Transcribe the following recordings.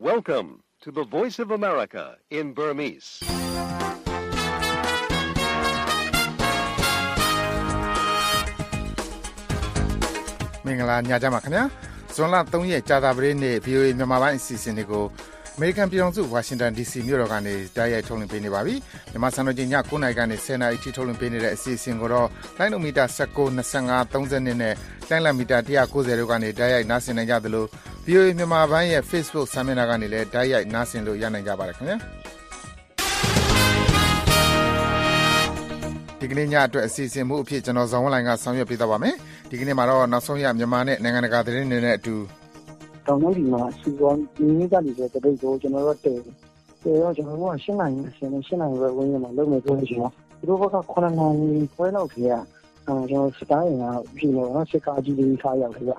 Welcome to the Voice of America in Burmese. ။မင်္ဂလာညချမ်းပါခင်ဗျာ။ဇွန်လ3ရက်ကြာသပတေးနေ့ VOA မြန်မာပိုင်းအစီအစဉ်တွေကိုအမေရိကန်ပြည်ထောင်စုဝါရှင်တန် DC မြို့တော်ကနေတိုက်ရိုက်ထုတ်လွှင့်ပေးနေပါပြီ။မြန်မာစံတော်ချိန်ည9:00နာရီကနေ10:00နာရီထိထုတ်လွှင့်ပေးနေတဲ့အစီအစဉ်ကိုတော့လိုင်းနိုမီတာ19, 25, 30နဲ့လိုင်းလမီတာ190တို့ကနေတိုက်ရိုက်နားဆင်နိုင်ကြသလို VOA မြန်မာပိုင်းရဲ့ Facebook စာမျက်နှာကနေလည်းတိုက်ရိုက်နားဆင်လို့ရနိုင်ကြပါတယ်ခင်ဗျာ။ဒီကနေ့ညအတွက်အစီအစဉ်မှုအဖြစ်ကျွန်တော်ဇော်ဝင်းလိုင်ကဆောင်ရွက်ပေးသွားပါမယ်။ဒီကနေ့မှာတော့နောက်ဆုံးရမြန်မာနဲ့နိုင်ငံတကာသတင်းတွေနဲ့အတူတောင်ပိုင်းဒီမှာစီကောဒီနေ့ကဒီတပိတ်ကိုကျွန်တော်တို့တယ်တော့ကျွန်တော်တို့ကရှင်းနိုင်ပဲဝင်ရမှာလုပ်မယ်ပြောလို့ရှိရင်သူတို့ဘက်က9နိုင်ခွဲလောက်ခေကကျွန်တော်စတိုင်းကပြည်လို့နော်စစ်ကားကြီးလေးခါရောက်ခေက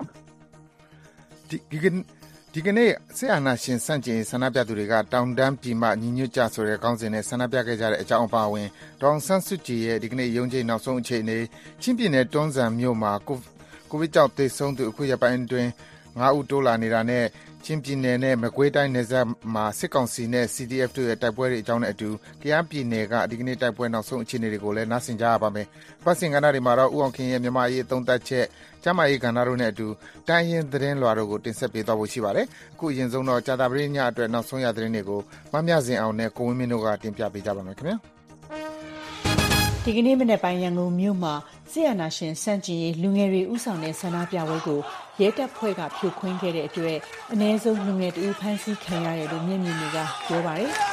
ဒီကနေ့ဆေးအာနာရှင်စန့်ကျင်ဆန္ဒပြသူတွေကတောင်တန်းပြည်မှညီညွတ်ကြဆိုတဲ့ခေါင်းစဉ်နဲ့ဆန္ဒပြခဲ့ကြတဲ့အကြောင်းအပါအဝင်ဒေါအောင်ဆန်းစုကြည်ရဲ့ဒီကနေ့ရုံးချိန်နောက်ဆုံးအခြေအနေချင်းပြည်နယ်တွန်းဇံမြို့မှာကိုဗစ်ကြောင့်သေဆုံးသူအခုရက်ပိုင်းအတွင်း9ဦးတိုးလာနေတာနဲ့ချင်းပြည်နယ်နဲ့မကွေးတိုင်းနယ်စပ်မှာစစ်ကောင်စီနဲ့ CDF တို့ရဲ့တိုက်ပွဲတွေအကြောင်းနဲ့အတူကယားပြည်နယ်ကဒီကနေ့တိုက်ပွဲနောက်ဆုံးအခြေအနေတွေကိုလည်းနားဆင်ကြရပါမယ်။ပတ်စင်ကဏ္ဍတွေမှာတော့ဦးအောင်ခင်ရဲ့မြန်မာရေးသုံးသပ်ချက်ကျမရေးကဏ္ဍတို့နဲ့အတူတိုင်းရင်းသတင်းလွှာတို့ကိုတင်ဆက်ပေးသွားဖို့ရှိပါတယ်။အခုအရင်ဆုံးတော့ကြာသပတေးညအတွက်နောက်ဆုံးရသတင်းတွေကိုမမြစင်အောင်နဲ့ကိုဝင်းမင်းတို့ကတင်ပြပေးကြပါမယ်ခင်ဗျာ။ဒီကနေ့မနေ့ပိုင်းရန်ကုန်မြို့မှာစစ်အာဏာရှင်စန့်ကျင်ရေးလူငယ်တွေဥဆောင်တဲ့ဆန္ဒပြပွဲကိုရဲတပ်ဖွဲ့ကဖြိုခွင်းခဲ့တဲ့အတွက်အ ਨੇ ဆုံးလူငယ်တဦးဖမ်းဆီးခံရတယ်လို့မျက်မြင်တွေကပြောပါတယ်။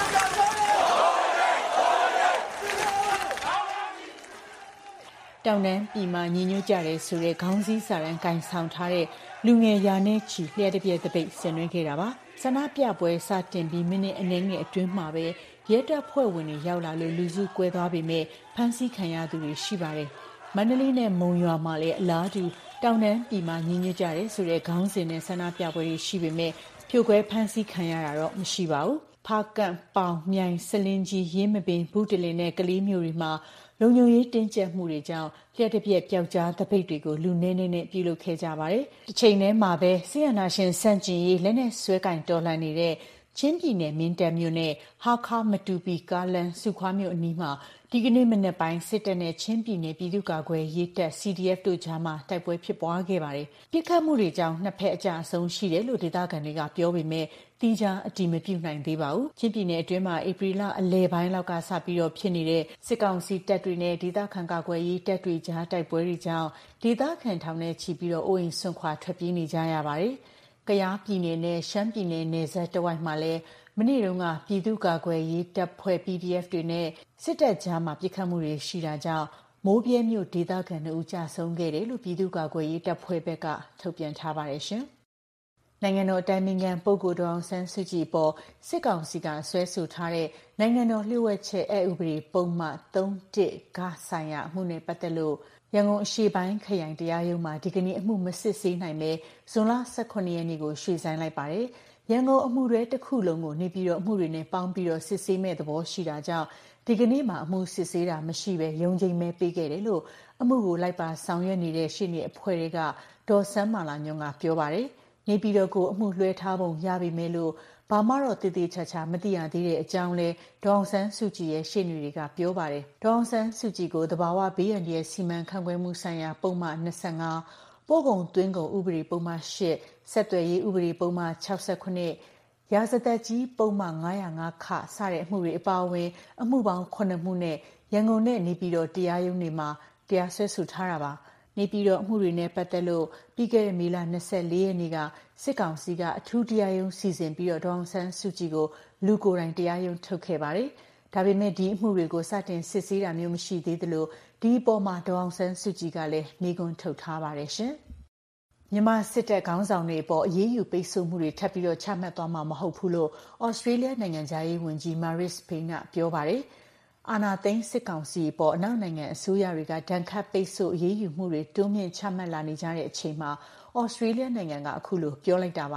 တောင်တန်းပြည်မှာညီညွတ်ကြတယ်ဆိုတဲ့ခေါင်းစည်းစာတမ်းကင်ဆောင်ထားတဲ့လူငယ်ရာနဲ့ချီလျှက်တပြက်တပိတ်ဆင်နွှဲခဲ့တာပါ။ဆန္ဒပြပွဲစတင်ပြီးမိနစ်အနည်းငယ်အတွင်းမှာပဲရဲတပ်ဖွဲ့ဝင်တွေရောက်လာလို့လူစုကွဲသွားပေမဲ့ဖမ်းဆီးခံရသူတွေရှိပါတယ်။မန္တလေးနဲ့မုံရွာမှာလည်းအလားတူတောင်တန်းပြည်မှာညီညွတ်ကြတယ်ဆိုတဲ့ခေါင်းစဉ်နဲ့ဆန္ဒပြပွဲတွေရှိပေမဲ့ဖြိုခွဲဖမ်းဆီးခံရတာတော့မရှိပါဘူး။ဖားကန့်ပေါင်မြိုင်စလင်းကြီးရင်းမပင်ဘူးတလင်နဲ့ကလေးမျိုးတွေမှာလုံခြုံရေးတင်းကျပ်မှုတွေကြောင့်လျှက်တစ်ပြက်ပျောက်ကြားသပိတ်တွေကိုလူနည်းနည်းနဲ့ပြုလုပ်ခဲ့ကြပါတယ်။တစ်ချိန်တည်းမှာပဲဆီယနာရှင်စန့်ကျင်ရေးလက်နဲ့ဆွဲကင်တော်လှန်နေတဲ့ချင်းပြည်နယ်မင်းတပ်မြို့နဲ့ဟာခါမတူပီကားလန်စုခွားမြို့အနီးမှာဒီကနေ့မနက်ပိုင်းစစ်တပ်နဲ့ချင်းပြည်နယ်ပြည်သူ့ကာကွယ်ရေးတပ် CDF တို့ကြားမှာတိုက်ပွဲဖြစ်ပွားခဲ့ပါတယ်။ပြစ်ခတ်မှုတွေကြောင့်နှစ်ဖက်အကြအဆုံးရှိတယ်လို့ဒေသခံတွေကပြောပေမဲ့တိကျအတည်မပြုနိုင်သေးပါဘူး။ချင်းပြည်နယ်အတွင်းမှာဧပြီလအလယ်ပိုင်းလောက်ကစပြီးတော့ဖြစ်နေတဲ့စစ်ကောင်စီတပ်တွေနဲ့ဒေသခံကာကွယ်ရေးတပ်တွေကြားတိုက်ပွဲတွေကြောင့်ဒေသခံထောင်နဲ့ချီပြီးတော့အိုးအိမ်ဆွန့်ခွာထွက်ပြေးနေကြရပါတယ်။ကယားပြည်နယ်နဲ့ရှမ်းပြည်နယ်နယ်စပ်တဝိုက်မှာလည်းမနေ့တုန်းကပြည်သူ့ကာကွယ်ရေးတပ်ဖွဲ့ PDF တွေနဲ့စစ်တပ်ကြားမှာပစ်ခတ်မှုတွေရှိတာကြောင့်မိုးပြဲမြို့ဒေသခံ2ဦးကြာဆုံးခဲ့တယ်လို့ပြည်သူ့ကာကွယ်ရေးတပ်ဖွဲ့ဘက်ကထုတ်ပြန်ထားပါတယ်ရှင်။နိုင်ငံတော်အတိုင်ပင်ခံပုဂ္ဂိုလ်ဒေါ်အောင်ဆန်းစုကြည်ပေါ်စစ်ကောင်စီကဆွဲဆိုထားတဲ့နိုင်ငံတော်လျှို့ဝှက်ချက်အက်ဥပဒေပုံမှန်3(1)ကဆိုင်ရာအမှုနဲ့ပတ်သက်လို့ရန်ကုန်အရှေ့ပိုင်းခရိုင်တရားရုံးမှာဒီကနေ့အမှုမစစ်ဆေးနိုင်ပဲဇွန်လ18ရက်နေ့ကိုရွှေ့ဆိုင်းလိုက်ပါတယ်။ရန်ကုန်အမှုတွေတစ်ခုလုံးကိုနေပြည်တော်အမှုတွေနဲ့ပေါင်းပြီးတော့စစ်ဆေးမဲ့သဘောရှိတာကြောင့်ဒီကနေ့မှာအမှုစစ်ဆေးတာမရှိပဲရုံးချိန်ပဲပေးခဲ့တယ်လို့အမှုကိုလိုက်ပါဆောင်ရွက်နေတဲ့ရှေ့နေအဖွဲ့တွေကဒေါ်စန်းမာလာညွန့်ကပြောပါတယ်။နေပြည်တော်ကိုအမှုလွှဲထားပုံရပြီမဲ့လို့ဘာမှတော့တည်တည်ချာချာမသိရသေးတဲ့အကြောင်းလဲဒေါအောင်ဆန်းစုကြည်ရဲ့ရှေ့နေတွေကပြောပါတယ်။ဒေါအောင်ဆန်းစုကြည်ကိုတဘာဝဘေးရန်ရဲ့စီမံခန့်ခွဲမှုဆိုင်ရာပုံမှန်25ပို့ကုန်သွင်းကုန်ဥပဒေပုံမှန်8ဆက်သွယ်ရေးဥပဒေပုံမှန်69ရာဇသက်ကြီးပုံမှန်905ခစတဲ့အမှုတွေအပါအဝင်အမှုပေါင်း9မှုနဲ့ရန်ကုန်နဲ့နေပြည်တော်တရားရုံးတွေမှာတရားစွဲဆိုထားတာပါနေပြည်တော်အမှုတွေနဲ့ပတ်သက်လို့ပြီးခဲ့တဲ့မေလ24ရက်နေ့ကစစ်ကောင်စီကအထူးတရားရုံးစီစဉ်ပြီးတော့ဒေါအောင်ဆန်းစုကြည်ကိုလူကိုယ်တိုင်တရားရုံးထုတ်ခဲ့ပါတယ်။ဒါပေမဲ့ဒီအမှုတွေကိုစတင်စစ်ဆေးတာမျိုးမရှိသေးသလိုဒီအပေါ်မှာဒေါအောင်ဆန်းစုကြည်ကလည်းမေးခွန်းထုတ်ထားပါတယ်ရှင်။မြန်မာစစ်တပ်ခေါင်းဆောင်တွေအပေါ်အရေးယူပိတ်ဆို့မှုတွေထပ်ပြီးတော့ချမှတ်သွားမှာမဟုတ်ဘူးလို့ဩစတြေးလျနိုင်ငံသားရေးဝန်ကြီး Marise Payne ကပြောပါတယ်။အာဏာသိမ်းစစ်ကောင်စီပေါ်အနောက်နိုင်ငံအစိုးရတွေကဒဏ်ခတ်ပိတ်ဆို့အရေးယူမှုတွေတိုးမြင့်ချမှတ်လာနေကြတဲ့အချိန်မှာဩစတြေးလျနိုင်ငံကအခုလိုပြောလိုက်တာပါ။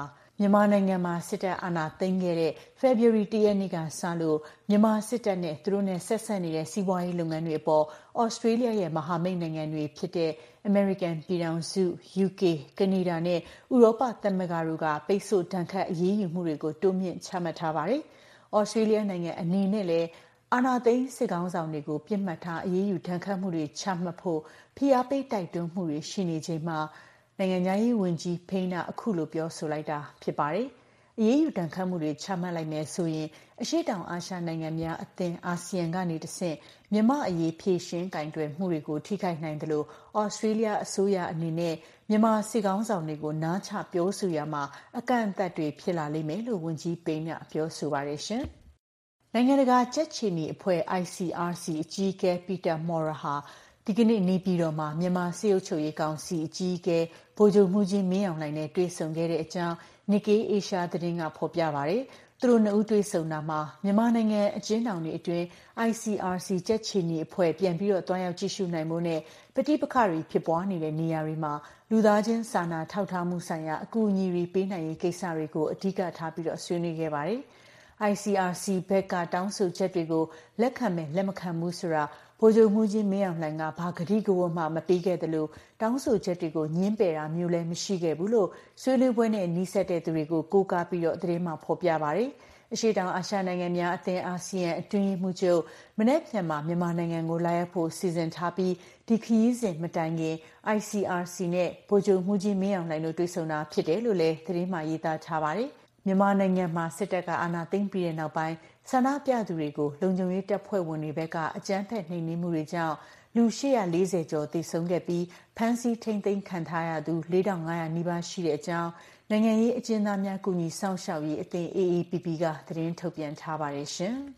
မြန်မာနိုင်ငံမှာစစ်တပ်အာဏာသိမ်းခဲ့တဲ့ ဖေဖော်ဝါရီ 1 ရက်နေ့ကစလို့မြန်မာစစ်တပ်နဲ့သူတို့နဲ့ဆက်ဆက်နေတဲ့စီးပွားရေးလုပ်ငန်းတွေအပေါ်ဩစတြေးလျရဲ့မဟာမိတ်နိုင်ငံတွေဖြစ်တဲ့အမေရိကန်ပြည်ထောင်စု UK ကနေဒါနဲ့ဥရောပသမဂ္ဂတို့ကပိတ်ဆို့ဒဏ်ခတ်အရေးယူမှုတွေကိုတိုးမြင့်ချမှတ်ထားပါတယ်။ဩစတြေးလျနိုင်ငံအနေနဲ့လည်းအာဏာသိမ်းစစ်ကောင်ဆောင်တွေကိုပြစ်မှတ်ထားအရေးယူဒဏ်ခတ်မှုတွေချမှတ်ဖို့ဖိအားပေးတိုက်တွန်းမှုတွေရှိနေချိန်မှာနိုင်ငံသားရေးဝန်ကြီးဖိန်းကအခုလိုပြောဆိုလိုက်တာဖြစ်ပါတယ်။အရေးယူဒဏ်ခတ်မှုတွေချမှတ်လိုက်မယ်ဆိုရင်အရှေ့တောင်အာရှနိုင်ငံများအသင်းအာဆီယံကနေတဆင့်မြန်မာအရေးဖြေရှင်းကင်တွယ်မှုတွေကိုထိခိုက်နိုင်တယ်လို့ဩစတြေးလျအစိုးရအနေနဲ့မြန်မာစစ်ကောင်ဆောင်တွေကိုနားချပြောဆိုရမှာအကန့်အသတ်တွေဖြစ်လာလိမ့်မယ်လို့ဝန်ကြီးဖိန်းကပြောဆိုပါတယ်ရှင်။နိုင်ငံတကာကြက်ခြေနီအဖွဲ့ ICRC အကြီးအကဲပီတာမော်ရာဟာဒီကနေ့နေပြည်တော်မှာမြန်မာစစ်အုပ်ချုပ်ရေးကောင်စီအကြီးအကဲဗိုလ်ချုပ်မှုကြီးမင်းအောင်လှိုင်နဲ့တွေ့ဆုံခဲ့တဲ့အကြောင်း Nikkei Asia သတင်းကဖော်ပြပါတယ်။သူတို့နှစ်ဦးတွေ့ဆုံတာမှာမြန်မာနိုင်ငံအကျဉ်းထောင်တွေအတွင်း ICRC ကြက်ခြေနီအဖွဲ့ပြန်ပြီးတော့တွားရောက်ကြည့်ရှုနိုင်ဖို့နဲ့ပဋိပက္ခတွေဖြစ်ပွားနေတဲ့နေရာတွေမှာလူသားချင်းစာနာထောက်ထားမှုဆိုင်ရာအကူအညီတွေပေးနိုင်ရေးကိစ္စတွေကိုအဓိကထားပြီးတော့ဆွေးနွေးခဲ့ပါတယ်။ ICRC ဘက်ကတောင်းဆိုချက်တွေကိုလက်ခံမယ်လက်မခံဘူးဆိုတာဗိုလ်ချုပ်မှုကြီးမင်းအောင်လှိုင်ကဘာကတိကဝတ်မှမပေးခဲ့သလိုတောင်းဆိုချက်တွေကိုညှင်းပယ်တာမျိုးလည်းမရှိခဲ့ဘူးလို့ဆွေးနွေးပွဲနဲ့နှီးစပ်တဲ့သူတွေကိုကိုးကားပြီးတော့သတင်းမှဖော်ပြပါတယ်။အရှေ့တောင်အာရှနိုင်ငံများအသင်းအာဆီယံအတွင်းရေးမှူးချုပ်မနေ့ပြန်မှာမြန်မာနိုင်ငံကိုလာရောက်ဖို့စီစဉ်ထားပြီးဒီခရီးစဉ်မတိုင်ခင် ICRC နဲ့ဗိုလ်ချုပ်မှုကြီးမင်းအောင်လှိုင်တို့တွေ့ဆုံတာဖြစ်တယ်လို့လည်းသတင်းမှရေးသားထားပါတယ်။မြန်မာနိုင်ငံမှာစစ်တပ်ကအာဏာသိမ်းပြီးတဲ့နောက်ပိုင်းဆန္ဒပြသူတွေကိုလုံခြုံရေးတပ်ဖွဲ့ဝင်တွေဘက်ကအကြမ်းဖက်နှိမ်နင်းမှုတွေကြောင့်လူ840ကျော်သေဆုံးခဲ့ပြီးဖမ်းဆီးထိန်းသိမ်းခံထားရသူ4500နီးပါးရှိတဲ့အကြောင်းနိုင်ငံရေးအကျဉ်းသားများကူညီစောင့်ရှောက်ရေးအသင်း AAPP ကသတင်းထုတ်ပြန်ထားပါတယ်ရှင်။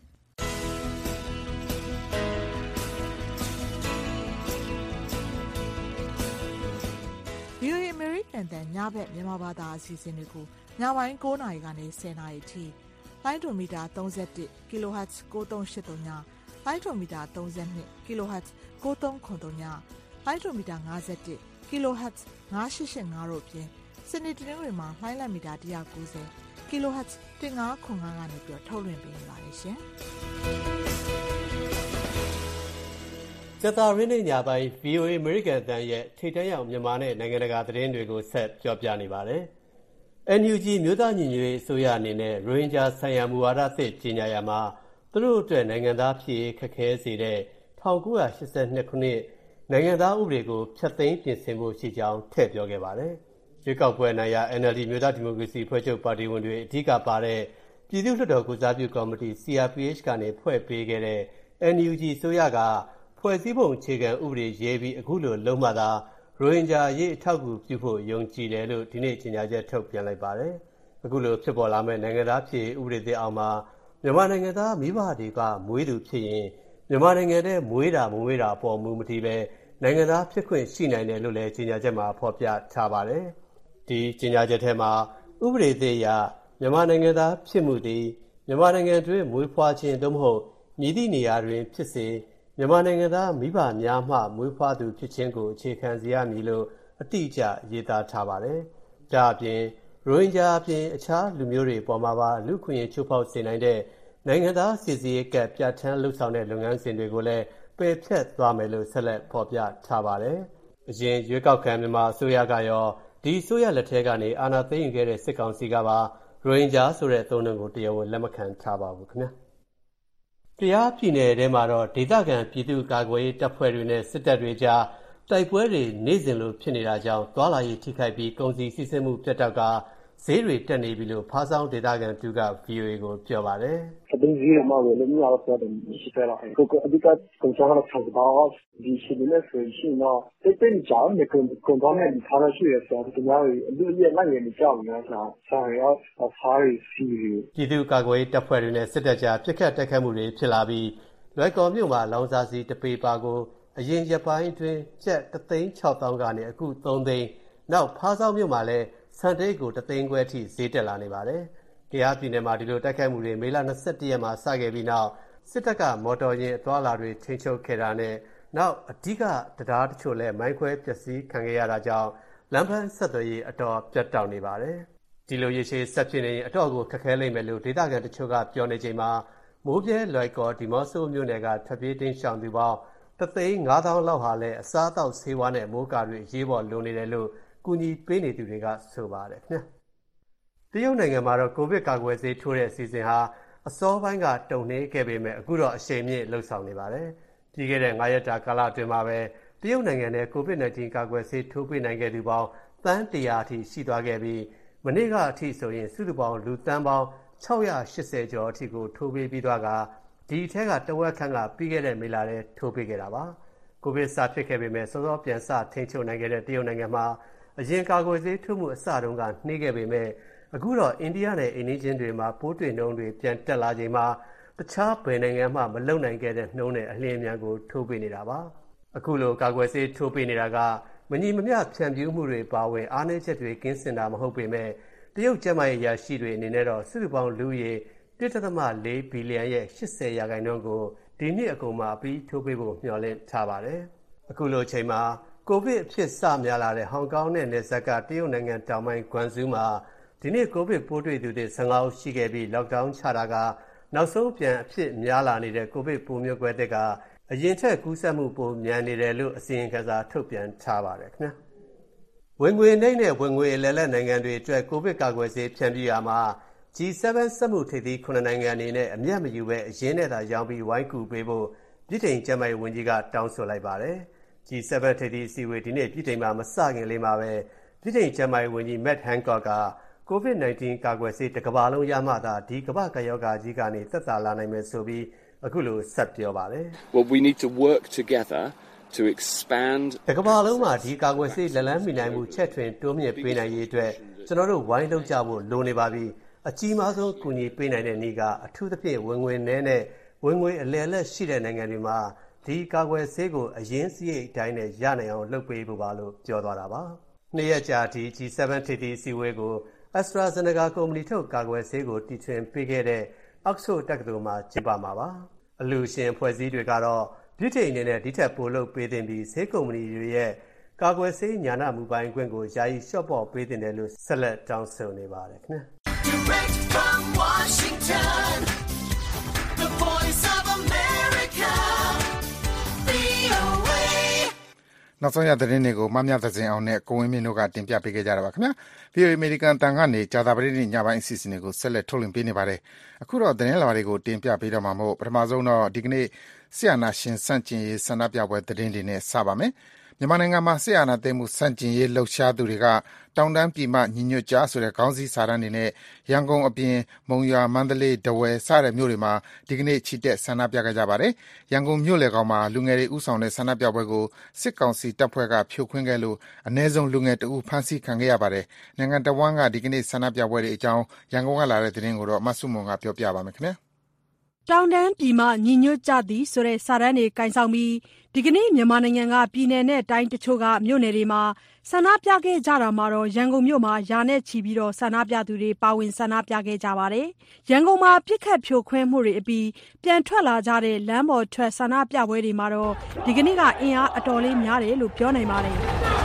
VOA American တန်ညဘက်မြန်မာဘာသာအစီအစဉ်တွေကိုညပိုင်း9:00နာရီကနေ10:00နာရီအထိလိုင်းဒိုမီတာ31 kHz 9383ညလိုင်းဒိုမီတာ32 kHz 9393ညလိုင်းဒိုမီတာ51 kHz 9885တို့ဖြင့်စနေတနင်္ဂနွေမှာလိုင်းလံမီတာ190 kHz 1505ကနေပြီးထုတ်လွှင့်ပေးနေပါတယ်ရှင်။ကျတာရင်းနဲ့ညပိုင်း VOA American အသံရဲ့ထိပ်တန်းရောက်မြန်မာနဲ့နိုင်ငံတကာသတင်းတွေကိုဆက်ပြောပြနေပါတယ်။ NUG မြို့သားညီညွတ်ရေးအစိုးရအနေနဲ့ရိုဟင်ဂျာဆိုင်ရာမူဝါဒအသစ်ကြေညာရာမှာသူတို့အတွက်နိုင်ငံသားဖြစ်ရေးခက်ခဲစေတဲ့1982ခုနှစ်နိုင်ငံသားဥပဒေကိုဖျက်သိမ်းပြင်ဆင်ဖို့ရှိကြောင်းထည့်ပြောခဲ့ပါတယ်။ရွေးကောက်ပွဲနိုင်ရာ NLD မြို့သားဒီမိုကရေစီဖွဲ့ချုပ်ပါတီဝင်တွေအဓိကပါတဲ့ပြည်သူ့လွှတ်တော်ကိုစားပြုကော်မတီ CRPH ကနေဖွဲ့ပေးခဲ့တဲ့ NUG အစိုးရကဖွဲ့စည်းပုံအခြေခံဥပဒေရေးပြီးအခုလိုလုံးမှသာရိုဟင်ဂျာအရေးအထောက်အကူပြုဖို့ယုံကြည်တယ်လို့ဒီနေ့ကြေညာချက်ထုတ်ပြန်လိုက်ပါတယ်။အခုလိုဖြစ်ပေါ်လာမဲ့နိုင်ငံသားဖြစ်ဥပဒေသစ်အောင်မှာမြန်မာနိုင်ငံသားမိဘတွေကမွေးသူဖြစ်ရင်မြန်မာနိုင်ငံထဲမွေးတာမမွေးတာအပေါ်မူမတည်ပဲနိုင်ငံသားဖြစ်ခွင့်ရှိနိုင်တယ်လို့လည်းကြေညာချက်မှာဖော်ပြထားပါတယ်။ဒီကြေညာချက်ထဲမှာဥပဒေသစ်အရမြန်မာနိုင်ငံသားဖြစ်မှုသည်မြန်မာနိုင်ငံတွင်းမွေးဖွားခြင်းသို့မဟုတ်မည်သည့်နေရာတွင်ဖြစ်စေမြန်မာနိုင်ငံသားမိဘများမှမွေးဖွားသူဖြစ်ခြင်းကိုအခြေခံစေရမည်လို့အတိအကျရေးသားထားပါတယ်။ဒါအပြင်ရိုဟင်ဂျာအပြင်အခြားလူမျိုးတွေပေါ်မှာပါလူခွင့်ရေးချိုးဖောက်စေနိုင်တဲ့နိုင်ငံသားစီစီရေးကပြဋ္ဌာန်းလှုပ်ဆောင်တဲ့လုပ်ငန်းစဉ်တွေကိုလည်းပယ်ဖျက်သွားမယ်လို့ဆက်လက်ဖော်ပြထားပါတယ်။အရင်ရွေးကောက်ခံမြန်မာအစိုးရကရောဒီအစိုးရလက်ထက်ကနေအာဏာသိမ်းယူခဲ့တဲ့စစ်ကောင်စီကပါရိုဟင်ဂျာဆိုတဲ့အသုံးအနှုန်းကိုတရားဝင်လက်မခံထားပါဘူးခင်ဗျာ။တရားပြည်နယ်ထဲမှာတော့ဒေသခံပြည်သူ့ကာကွယ်ရေးတပ်ဖွဲ့တွေနဲ့စစ်တပ်တွေကြားတိုက်ပွဲတွေနေ့စဉ်လိုဖြစ်နေတာကြောင့်သွာလာရေးထိခိုက်ပြီးကုန်စည်စီးဆင်းမှုပြတ်တောက်ကဈေးတွေတက်နေပြီလို့ဖားဆောင်ဒေသခံတူက VOA ကိုပြောပါတယ်။အတင်းကြီးမှလည်းမရတော့တယ်ရှိတယ်လား။ကိုအဓိကကုန်ကြတော့ဆက်တော့ဒီရှိနေဆိုရင်တော့တိတ်ကြောင်နေကုန်တော့နေထားရရှိရဆိုတော့ဒီများအလူရဲ့နိုင်ရနေကြောင်များဆိုင်ရောဖားရီစီပြည်သူ့ကာကွယ်ရေးတပ်ဖွဲ့တွေနဲ့စစ်တပ်ကြားပြစ်ခတ်တိုက်ခတ်မှုတွေဖြစ်လာပြီးလွိုင်ကော်မြို့မှာလောင်စာဆီတပေပါကိုအရင်ရက်ပိုင်းအတွင်းကျပ်3,600,000ကနေအခု3သိန်းနောက်ဖားဆောင်မြို့မှာလည်းစံတိတ်ကို3သိန်းခွဲအထိဈေးတက်လာနေပါတယ်။ကြားပြည်နယ်မှာဒီလိုတိုက်ခိုက်မှုတွေမေလ21ရက်မှာစခဲ့ပြီးနောက်စစ်တပ်ကမော်တော်ယာဉ်အသွားအလာတွေထိန်းချုပ်ခဲ့တာနဲ့နောက်အဓိကတရားတချို့လည်းမိုင်းခွဲပျက်စီးခံခဲ့ရတာကြောင့်လမ်းပန်းဆက်သွယ်ရေးအတော်ပြတ်တောက်နေပါတယ်။ဒီလိုရေရှည်ဆက်ဖြစ်နေရင်အတော့ကိုခက်ခဲလိမ့်မယ်လို့ဒေသခံတချို့ကပြောနေချိန်မှာမိုးပြဲလွိုက်ကော်ဒီမော့ဆိုမြို့နယ်ကထွက်ပြေးတင်းရှောင်သူပေါင်း1,500,000 လောက်ဟာလည်းအစားအသောက်ဆေးဝါးနဲ့မိုးကာတွေအရေးပေါ်လိုနေတယ်လို့ကူညီပေးနေသူတွေကဆိုပါတယ်ခင်ဗျာတရုတ်နိုင်ငံမှာတော့ကိုဗစ်ကာကွယ်ဆေးထိုးတဲ့အစီအစဉ်ဟာအစောပိုင်းကတုံ့နှေးခဲ့ပေမဲ့အခုတော့အရှိန်မြင့်လှုပ်ဆောင်နေပါတယ်ပြီးခဲ့တဲ့9ရက်တာကာလအတွင်းမှာပဲတရုတ်နိုင်ငံနဲ့ကိုဗစ် -19 ကာကွယ်ဆေးထိုးပေးနိုင်ခဲ့သူပေါင်းသန်း100အထိရှိသွားခဲ့ပြီးမနေ့ကအထိဆိုရင်စုစုပေါင်းလူသန်းပေါင်း680ကျော်အထိကိုထိုးပေးပြီးသွားကဒီအထက်ကတဝက်ခန့်ကပြီးခဲ့တဲ့မေလထဲထိုးပေးခဲ့တာပါကိုဗစ်စဖြစ်ခဲ့ပေမဲ့စောစောပြန်စထိန်းချုပ်နိုင်ခဲ့တဲ့တရုတ်နိုင်ငံမှာအရင်ကာကွယ်ဆေးထိုးမှုအစတုန်းကနှေးခဲ့ပေမဲ့အခုတော့အိန္ဒိယနဲ့အိန္ဒိချင်းတွေမှာပိုးတွေ့နှုန်းတွေပြန်တက်လာချိန်မှာတခြားဘယ်နိုင်ငံမှမလုံနိုင်ခဲ့တဲ့နှုန်းနဲ့အလျင်အမြန်ကိုထိုးပေးနေတာပါအခုလိုကာကွယ်ဆေးထိုးပေးနေတာကမညီမမျှဖြန့်ဖြူးမှုတွေပါဝင်အားနည်းချက်တွေကင်းစင်တာမဟုတ်ပေမဲ့တရုတ်ကျန်းမာရေးရာရှိတွေအနေနဲ့တော့စုစုပေါင်းလူဦးရေ 1.4 ဘီလီယံရဲ့80% ကိုဒီနှစ်အကုန်မှာပြီးထိုးပေးဖို့မျှော်လင့်ထားပါတယ်အခုလိုအချိန်မှာကိုဗစ်အဖြစ်စများလာတဲ့ဟောင်ကောင်နဲ့နယ်စပ်ကတရုတ်နိုင်ငံတောင်ပိုင်းဂွမ်ဇူးမှာဒီနေ့ကိုဗစ်ပိုးတွေ့သူတွေ15ဦးရှိခဲ့ပြီး lockdown ချတာကနောက်ဆုံးပြန်အဖြစ်များလာနေတဲ့ကိုဗစ်ပိုးမျိုးကွဲတဲ့ကအရင်ထက်ကူးစက်မှုပိုမြန်နေတယ်လို့အစီရင်ခံစာထုတ်ပြန်ထားပါတယ်ခင်ဗျာဝင်ငွေနှိမ့်နဲ့ဝင်ငွေအလယ်လက်နိုင်ငံတွေအတွက်ကိုဗစ်ကာကွယ်ဆေးဖြန့်ဖြူးရမှာ G7 စက်မှုထိပ်သီး9နိုင်ငံအနေနဲ့အမျက်မယူပဲအရင်းနဲ့သာရောင်းပြီးဝိုင်းကူပေးဖို့ပြည်ထောင်ကျန်းမာရေးဝန်ကြီးကတောင်းဆိုလိုက်ပါတယ်။ G7 ထိပ်သီးအစည်းအဝေးဒီနေ့ပြည်ထောင်မှာမစခင်လေးမှာပဲပြည်ထောင်ကျန်းမာရေးဝန်ကြီး Matt Hancock က COVID-19 ကာကွယ်ဆေးတစ်ကမ္ဘာလုံးရမှသာဒီကမ္ဘာ့ကပ်ရောဂါကြီးကနေသက်သာလာနိုင်မယ်ဆိုပြီးအခုလိုဆက်ပြောပါတယ်။ Well, we need to work together to expand တကမ္ဘာလုံးမှာဒီကာကွယ်ဆေးလက်လန်းမီနိုင်မှုချက်ထွင်တိုးမြင့်ပေးနိုင်ရေးအတွက်ကျွန်တော်တို့ဝိုင်းလုပ်ကြဖို့လိုနေပါပြီအကြီးမားဆုံးကူညီပေးနိုင်တဲ့နည်းကအထူးသဖြင့်ဝင်ငွေနည်းနဲ့ဝင်ငွေအလယ်လက်ရှိတဲ့နိုင်ငံတွေမှာဒီကာကွယ်ဆေးကိုအရင်စည်းအတိုင်းနဲ့ရနိုင်အောင်လုပ်ပေးဖို့ပါလို့ပြောသွားတာပါ။နှစ်ရက်ကြာဒီ G7 ထိပ်သီးအစည်းအဝေးကို AstraZeneca ကုမ္ပဏီထုတ်ကာကွယ်ဆေးကိုတီထွင်ပေးခဲ့တဲ့ Oxford တက္ကသိုလ်မှာကျင်းပမှာပါ။အလူရှင်အဖွဲ့အစည်းတွေကတော့ပြည်ထောင်အနေနဲ့ဒီထက်ပိုလုပ်ပေးသင့်ပြီးဆေးကုမ္ပဏီတွေရဲ့ကာကွယ်ဆေးညာနာမှုပိုင်းခွင့်ကိုယာယီလျှော့ပေါ့ပေးသင့်တယ်လို့ဆက်လက်တောင်းဆိုနေပါတယ်ခင်ဗျာ Direct from Washington, the voice of America, VOA. နောက်ဆုံးရသတင်းတွေကိုမမြသဇင်အောင်နဲ့ကိုဝင်းမင်းတို့ကတင်ပြပေးခဲ့ကြတာပါခင်ဗျာ VOA အမေရိကန်တန်ကနေကြာသပတေးနေ့ညပိုင်းအစီအစဉ်တွေကိုဆက်လက်ထုတ်လွှင့်ပေးနေပါတယ်အခုတော့သတင်းလာတွေကိုတင်ပြပေးတော့မှာမို့ပထမဆုံးတော့ဒီကနေ့ဆရာနာရှင်စန့်ကျင်ရေးဆန္ဒပြပွဲသတင်းတွေနဲ့စပါမယ်မြန်မာနိုင်ငံမှာဆရာနာသိမ်းမှုစန့်ကျင်ရေးလှုပ်ရှားသူတွေကတောင်တန်းပြည်မှညီညွတ်ကြဆိုတဲ့ခေါင်းစည်းစာတမ်းတွေနဲ့ရန်ကုန်အပြင်မုံရွာမန္တလေးဒဝယ်စတဲ့မြို့တွေမှာဒီကနေ့ချီတက်ဆန္ဒပြခဲ့ကြပါတယ်ရန်ကုန်မြို့လယ်ကောင်မှာလူငယ်တွေဥဆောင်တဲ့ဆန္ဒပြပွဲကိုစစ်ကောင်စီတပ်ဖွဲ့ကဖြိုခွင်းခဲ့လို့အ ਨੇ စုံလူငယ်တဦးဖမ်းဆီးခံခဲ့ရပါတယ်နိုင်ငံတော်ဝန်ကဒီကနေ့ဆန္ဒပြပွဲတွေအကြောင်းရန်ကုန်ကလာတဲ့သတင်းကိုတော့မဆုမွန်ကပြောပြပါမယ်ခင်ဗျာတောင်တန်းပြည်မှညီညွတ်ကြသည်ဆိုတဲ့စာတမ်းတွေကင်ဆောင်ပြီးဒီကနေ့မြန်မာနိုင်ငံကပြည်နယ်နဲ့တိုင်းတချို့ကမြို့နယ်တွေမှာဆန္ဒပြခဲ့ကြတာမှာတော့ရန်ကုန်မြို့မှာရာနဲ့ချီပြီးဆန္ဒပြသူတွေပါဝင်ဆန္ဒပြခဲ့ကြပါတယ်။ရန်ကုန်မှာပြစ်ခတ်ဖြိုခွင်းမှုတွေအပြီးပြန်ထွက်လာကြတဲ့လမ်းပေါ်ထွက်ဆန္ဒပြပွဲတွေမှာတော့ဒီကနေ့ကအင်အားအတော်လေးများတယ်လို့ပြောနိုင်ပါတယ်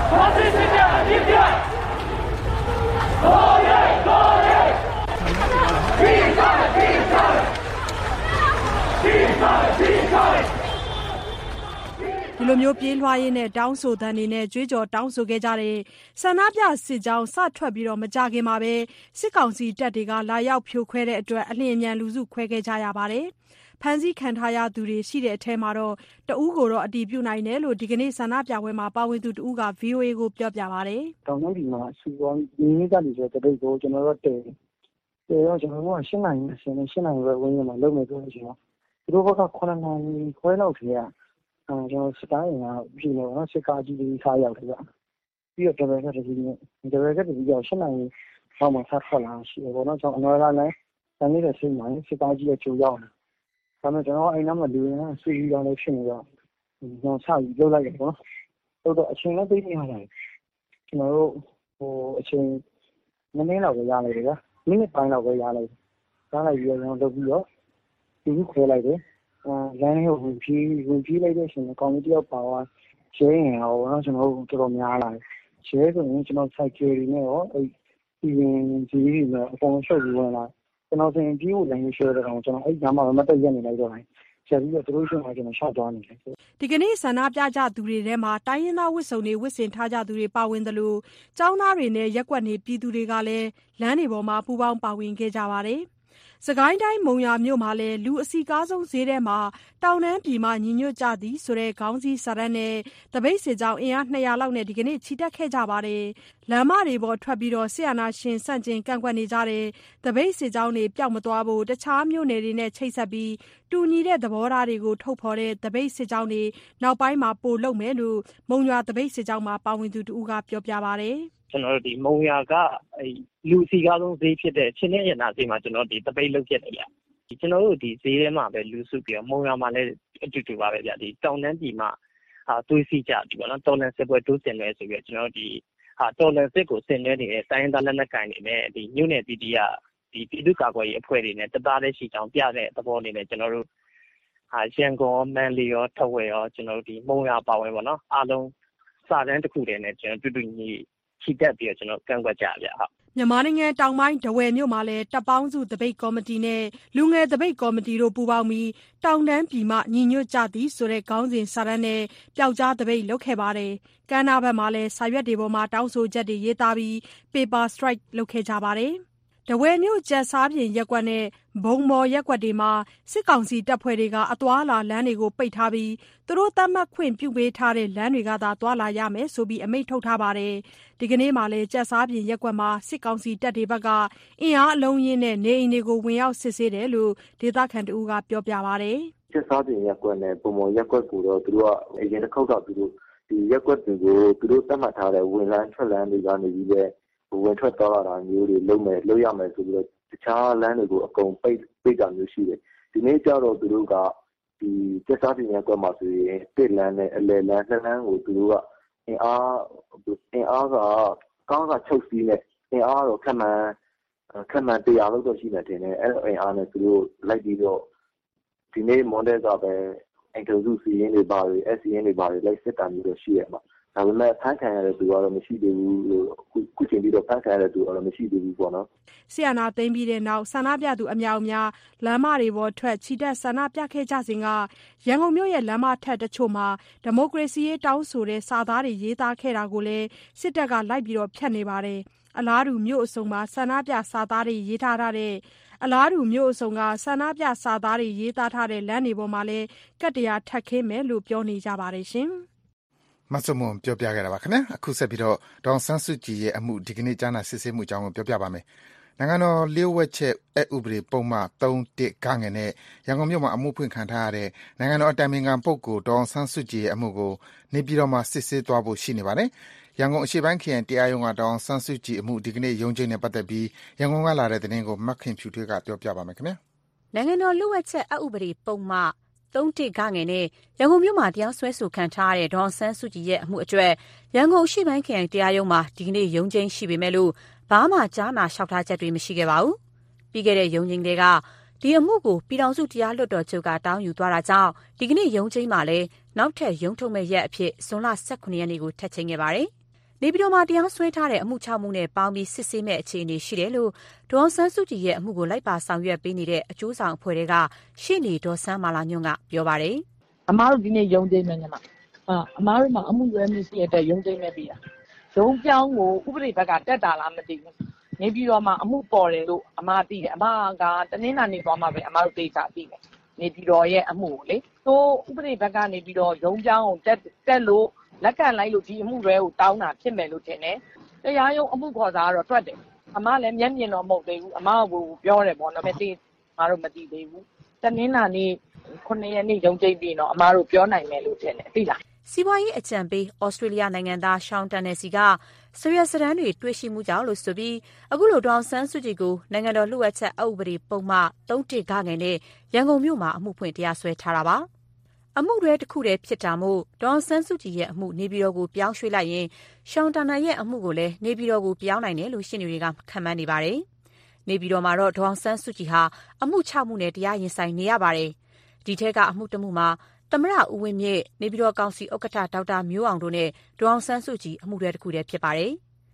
ဒီလိုမျိုးပြေးလွှားရင်းနဲ့တောင်းဆိုသံတွေနဲ့ကြွေးကြော်တောင်းဆိုခဲ့ကြတဲ့ဆန္ဒပြစစ်ကြောင်းစထွက်ပြီးမကြခင်မှာပဲစစ်ကောင်စီတပ်တွေကလာရောက်ဖြိုခွဲတဲ့အတွက်အလျင်အမြန်လူစုခွဲခဲ့ကြရပါတယ်။ဖမ်းဆီးခံထားရသူတွေရှိတဲ့အထဲမှာတော့တဦးကိုတော့အတည်ပြုနိုင်တယ်လို့ဒီကနေ့ဆန္ဒပြပွဲမှာပါဝင်သူတဦးက VOA ကိုပြောပြပါတယ်။တောင်တန်းပြည်မှာစီကောညီညွတ်ကြတယ်ဆိုတဲ့တပိတ်ကိုကျွန်တော်တို့တယ်တော့ကျွန်တော်တို့က8နိုင်ပဲဝင်းရမှာလုပ်မယ်ဆိုလို့ရှိရင်သူတို့ဘက်က9နိုင်ခွဲလောက်ထဲကကျွန်တော်စတိုင်းကပြည်နေတော့စစ်ကားကြီးတွေစားရောက်တယ်ဗျပြီးတော့ဒဘယ်ကတည်းက8နိုင်လောက်မှဆက်ထွက်လာရှိတယ်ပေါ့နော်ကျွန်တော်အနော်လာလည်းတန်နေတဲ့စိတ်မှစစ်ကားကြီးရဲ့ကြိုရောက်တယ်ဒါပေမဲ့ကျွန်တော်အဲ့နားမှာလူရင်းဆွေးပြီးတော့လည်းဖြစ်နေတော့ကျွန်တော်စပြီးလုပ်လိုက်တယ်ပေါ့နော်တော့အချိန်လည်းသိနေရတယ်ကျွန်တော်တို့အချိန်နည်းနည်းလောက်ပဲရလိုက်တယ်ဗျမိနစ်ပိုင်းလောက်ပဲရလိုက်ပြီးတော့ကျွန်တော်လုပ်ပြီးတော့ဒီခွဲလိုက်တယ်လမ်းကိုဝင်ပြေးလိုက်တဲ့အချိန်မှာကောင်းကြီးတယောက်ပါသွားရဲရင်ရောကျွန်တော်တို့တော်တော်များလာတယ်ရဲဆိုရင်ကျွန်တော်စိုက်ကယ်တွေနဲ့ရောအဲ့ပြည်ရင်ကြီးပြီးတော့အကုန်ရှုပ်ပြီးဝင်လာကျွန်တော်စင်ကြီးကိုလည်းရွှေတဲ့ကောင်ကျွန်တော်အဲ့ညမှာမတက်ရက်နေလိုက်တော့တယ်ဆက်ပြီးတော့သူတို့ရှုံးမှာကျွန်တော်ရှောက်သွားနေတယ်ဒီကနေ့ဆန္ဒပြကြသူတွေထဲမှာတိုင်းရင်းသားဝတ်စုံတွေဝတ်ဆင်ထားကြသူတွေပါဝင်သလိုကျောင်းသားတွေနဲ့ရက်ကွက်နေပြည်သူတွေကလည်းလမ်းတွေပေါ်မှာပူးပေါင်းပါဝင်ခဲ့ကြပါတယ်။စကိုင်းတိုင်းမုံရွာမြို့မှာလည်းလူအစီကားဆုံးဈေးထဲမှာတောင်တန်းပြည်မှညီညွတ်ကြသည်ဆိုတဲ့ခေါင်းစည်းစာတန်းနဲ့တပိတ်စစ်ကြောင်းအင်အား200လောက်နဲ့ဒီကနေ့ချီတက်ခဲ့ကြပါတယ်။လမ်းမတွေပေါ်ထွက်ပြီးတော့ဆီယနာရှင်စန့်ကျင်ကန့်ကွက်နေကြတဲ့တပိတ်စစ်ကြောင်းတွေပျောက်မသွားဖို့တခြားမြို့နယ်တွေနဲ့ချိတ်ဆက်ပြီးတူညီတဲ့သဘောထားတွေကိုထုတ်ဖော်တဲ့တပိတ်စစ်ကြောင်းတွေနောက်ပိုင်းမှာပို့လုပ်မယ်လို့မုံရွာတပိတ်စစ်ကြောင်းမှာပါဝင်သူတဦးကပြောပြပါတယ်။ကျွန်တော်တို့ဒီမုံရွာကလူစီကားဆုံးဈေးဖြစ်တဲ့ချင်းနဲ့ရနာဈေးမှာကျွန်တော်ဒီတပိတ်လုပ်ဖြစ်နေကြ။ကျွန်တော်တို့ဒီဈေးထဲမှာပဲလူစုပြီးတော့မုံရွာမှာလည်းအတူတူပါပဲဗျ။ဒီတောင်တန်းပြည်မှာသွေးစီကြပြီပေါ့နော်။တော်လန်စစ်ပွဲတိုးစင်လဲဆိုပြီးတော့ကျွန်တော်တို့ဒီတော်လန်စစ်ကိုဆင်နွှဲနေတဲ့တိုင်းရင်းသားလက်နက်ကိုင်တွေနဲ့ဒီညွန့်နယ်တီတီကဒီပြည်သူ့ကာကွယ်ရေးအဖွဲ့တွေနဲ့တသားတည်းရှိကြောင်းပြတဲ့သဘောအနေနဲ့ကျွန်တော်တို့ရန်ကုန်မန္တလေးရောထဝယ်ရောကျွန်တော်တို့ဒီမုံရွာပါဝင်ပေါ့နော်။အားလုံးစာတန်းတစ်ခုတည်းနဲ့ကျွန်တော်တူညီချီတက်ပြီးတော့ကျွန်တော်ကန့်ကွက်ကြရဗျဟုတ်မြန်မာနိုင်ငံတောင်ပိုင်းထားဝယ်မြို့မှာလည်းတပ်ပေါင်းစုတပိတ်ကော်မတီနဲ့လူငယ်တပိတ်ကော်မတီတို့ပူးပေါင်းပြီးတောင်တန်းပြည်မှညီညွတ်ကြသည်ဆိုတဲ့ခေါင်းစဉ်စာတန်းနဲ့ပျောက်ကြားတပိတ်လုပ်ခဲ့ပါတယ်။ကမ်းနားဘက်မှာလည်းစာရွက်တွေပေါ်မှာတောင်းဆိုချက်တွေရေးသားပြီး paper strike လုပ်ခဲ့ကြပါတယ်။ထားဝယ်မြို့ကျက်စားပြင်ရပ်ကွက်နဲ့ဘုံမော်ရပ်ကွက်တွေမှာစစ်ကောင်စီတပ်ဖွဲ့တွေကအသွားလာလမ်းတွေကိုပိတ်ထားပြီးသူတို့သတ်မှတ်ခွင့်ပြုပေးထားတဲ့လမ်းတွေကသာသွားလာရမယ်ဆိုပြီးအမိန့်ထုတ်ထားပါတယ်။ဒီကနေ့မှလည်းကျက်စားပြင်ရပ်ကွက်မှာစစ်ကောင်စီတပ်တွေဘက်ကအင်အားအလုံးရင်းနဲ့နေအိမ်တွေကိုဝင်ရောက်စစ်ဆေးတယ်လို့ဒေသခံတဦးကပြောပြပါတယ်။ကျက်စားပြင်ရပ်ကွက်နဲ့ဘုံမော်ရပ်ကွက်ကိုတော့သူတို့ကအရင်တစ်ခေါက်ကသူတို့ဒီရပ်ကွက်တွေကိုသူတို့သတ်မှတ်ထားတဲ့ဝင်လန်းထွက်လန်းတွေကနေပြီးတဲ့ဝင်ထွက်သွားလာတာမျိုးတွေလုပ်ရမယ်ဆိုပြီးတော့တခြားလမ်းတွေကိုအကုန်ပိတ်တာမျိုးရှိတယ်။ဒီနေ့ကျတော့သူတို့ကဒီကျက်စားပြင်ရပ်ကွက်မှာဆိုရင်တစ်လမ်းနဲ့အလယ်လမ်းနှစ်လမ်းကိုသူတို့ကအင်အားကကားကချုပ်စီးနဲ့အင်အားတော့ခက်မှန်100လောက်တော့ရှိနေတယ်။အဲ့တော့အင်အားနဲ့သူတို့လိုက်ပြီးတော့ဒီနေ့မွန်ဒဲကပဲအင်တာဗျူးစီးရင်တွေပါတွေ SCN တွေပါတွေလိုက်စစ်တာမျိုးတော့ရှိရမှာ။ဒါပေမဲ့ဖန်ခံရတဲ့သူကတော့မရှိသေးဘူးလို့ခုချိန်ပြီးတော့ဖန်ခံရတဲ့သူကတော့မရှိသေးဘူးပေါ့နော်။ဆီယနာသိမ်းပြီးတဲ့နောက်ဆန္ဒပြသူအများအများလမ်းမတွေပေါ်ထွက်ချီတက်ဆန္ဒပြခဲ့ကြစဉ်ကရန်ကုန်မြို့ရဲ့လမ်းမထက်တချို့မှာဒီမိုကရေစီရေးတောင်းဆိုတဲ့စာသားတွေရေးသားခဲ့တာကိုလည်းစစ်တပ်ကလိုက်ပြီးတော့ဖျက်နေပါတယ်။အလားတူမြို့အစုံမှာဆန္ဒပြစာသားတွေရေးထားတဲ့အလားတူမြို့အစုံကဆန္ဒပြစာသားတွေရေးသားထားတဲ့လမ်းတွေပေါ်မှာလည်းကတ်တရားထပ်ခင်းမယ်လို့ပြောနေကြပါတယ်ရှင်။မဆုမွန်ပြောပြခဲ့တာပါခင်ဗျာအခုဆက်ပြီးတော့ဒေါန်ဆန်းစုကြည်ရဲ့အမှုဒီကနေ့ကြားနာစစ်ဆေးမှုအကြောင်းကိုပြောပြပါမယ်နိုင်ငံတော်လျှို့ဝှက်ချက်အက်ဥပဒေပုံမှန်3-1ခငယ်နဲ့ရန်ကုန်မြို့မှာအမှုဖွင့်ခံထားရတဲ့နိုင်ငံတော်အတိုင်ပင်ခံပုဂ္ဂိုလ်ဒေါန်ဆန်းစုကြည်ရဲ့အမှုကိုနေပြည်တော်မှာစစ်ဆေးသွားဖို့ရှိနေပါတယ်ရန်ကုန်အရှေ့ပိုင်းခရိုင်တရားရုံးကဒေါန်ဆန်းစုကြည်အမှုဒီကနေ့ရုံးချိန်နဲ့ပတ်သက်ပြီးရန်ကုန်ကလာတဲ့သတင်းကိုမတ်ခင်ဖြူထွေးကပြောပြပါမယ်ခင်ဗျာနိုင်ငံတော်လျှို့ဝှက်ချက်အက်ဥပဒေပုံမှန်3-1ခငယ်နဲ့ရန်ကုန်မြို့မှာတရားစွဲဆိုခံထားရတဲ့ဒေါန်ဆန်းစုကြည်ရဲ့အမှုအတွက်ရန်ကုန်အရှေ့ပိုင်းခရိုင်တရားရုံးမှာဒီကနေ့ရုံးချိန်ရှိပေမဲ့လို့ဘာမှကြားနာလျှောက်ထားချက်တွေမရှိခဲ့ပါဘူး။ပြီးခဲ့တဲ့ရုံးချိန်တွေကဒီအမှုကိုပြည်ထောင်စုတရားလွှတ်တော်ချုပ်ကတောင်းယူသွားတာကြောင့်ဒီကနေ့ရုံးချိန်မှာလည်းနောက်ထပ်ရုံးထုတ်မဲ့ရက်အဖြစ်ဇွန်လ18ရက်နေ့ကိုထပ်ချိန်ခဲ့ပါတယ်။နေပြည်တော်မှာတရားစွဲထားတဲ့အမှု6မှုနဲ့ပေါင်းပြီးစစ်ဆေးမဲ့အခြေအနေရှိတယ်လို့ဒေါန်ဆန်းစုကြည်ရဲ့အမှုကိုလိုက်ပါဆောင်ရွက်ပေးနေတဲ့အကျိုးဆောင်အဖွဲ့တွေကရှေ့နေဒေါ်ဆန်းမာလာညွန့်ကပြောပါတယ်။အမားတို့ဒီနေ့ရုံးချိန်မဲ့ညမ။အမားတို့မှာအမှုရွယ်မှုရှိတဲ့ရုံးချိန်မဲ့ပြီးတာ။ရုံးပြောင်းကိုဥပဒေဘက်ကတက်တာလားမသိဘူး။နေပြည်တော်မှာအမှုပေါ်တယ်လို့အမားသိတယ်။အမားကတနင်္လာနေ့သွားမှပဲအမားတို့သိတာသိတယ်။နေပြည်တော်ရဲ့အမှုကိုလေ။သို့ဥပဒေဘက်ကနေပြီးတော့ရုံးပြောင်းကိုတက်လို့လက်ခံလိုက်လို့ဒီအမှုတွေကိုတောင်းတာဖြစ်မယ်လို့ထင်တယ်။တရားရုံးအမှုခေါ်စာကတော့တွက်တယ်။အမလည်းမျက်မြင်တော့မဟုတ်သေးဘူး။အမကိုပြောတယ်ပေါ့နော်။မသိငါတို့မသိသေးဘူး။တနင်္လာနေ့9ရက်နေ့ရုံးချိန်ပြီးတော့အမတို့ပြောနိုင်မယ်လို့ထင်တယ်။သိလား။စီးပွားရေးအကြံပေးဩစတြေးလျနိုင်ငံသားရှောင်းတန်နယ်စီကဆွေရစရန်တွေတွေ့ရှိမှုကြောင့်လို့ဆိုပြီးအခုလိုဒေါန်ဆန်းစုကြည်ကိုနိုင်ငံတော်လျှို့ဝှက်ချက်အက်ဥပဒေပုံမှန်3-1ခငယ်နဲ့ရန်ကုန်မြို့မှာအမှုဖွင့်တရားစွဲထားတာပါ။အမှုတွေတစ်ခုတည်းဖြစ်တာမို့ဒေါန်ဆန်းစုကြည်ရဲ့အမှုနေပြည်တော်ကိုပြောင်းရွှေ့လိုက်ရင်ရှောင်းတန်ရဲ့အမှုကိုလည်းနေပြည်တော်ကိုပြောင်းနိုင်တယ်လို့ရှင်းနေတွေကခန့်မှန်းနေပါတယ်။နေပြည်တော်မှာတော့ဒေါန်ဆန်းစုကြည်ဟာအမှု6မှုနဲ့တရားရင်ဆိုင်နေရပါတယ်။ဒီထက်ကအမှုတစ်မှုမှာသမရဦးဝင်းမြင့်နေပြည်တော်ကောင်စီဥက္ကဋ္ဌဒေါက်တာမျိုးအောင်တို့နဲ့ဒေါန်ဆန်းစုကြည်အမှုတွေတစ်ခုတည်းဖြစ်ပါတယ်။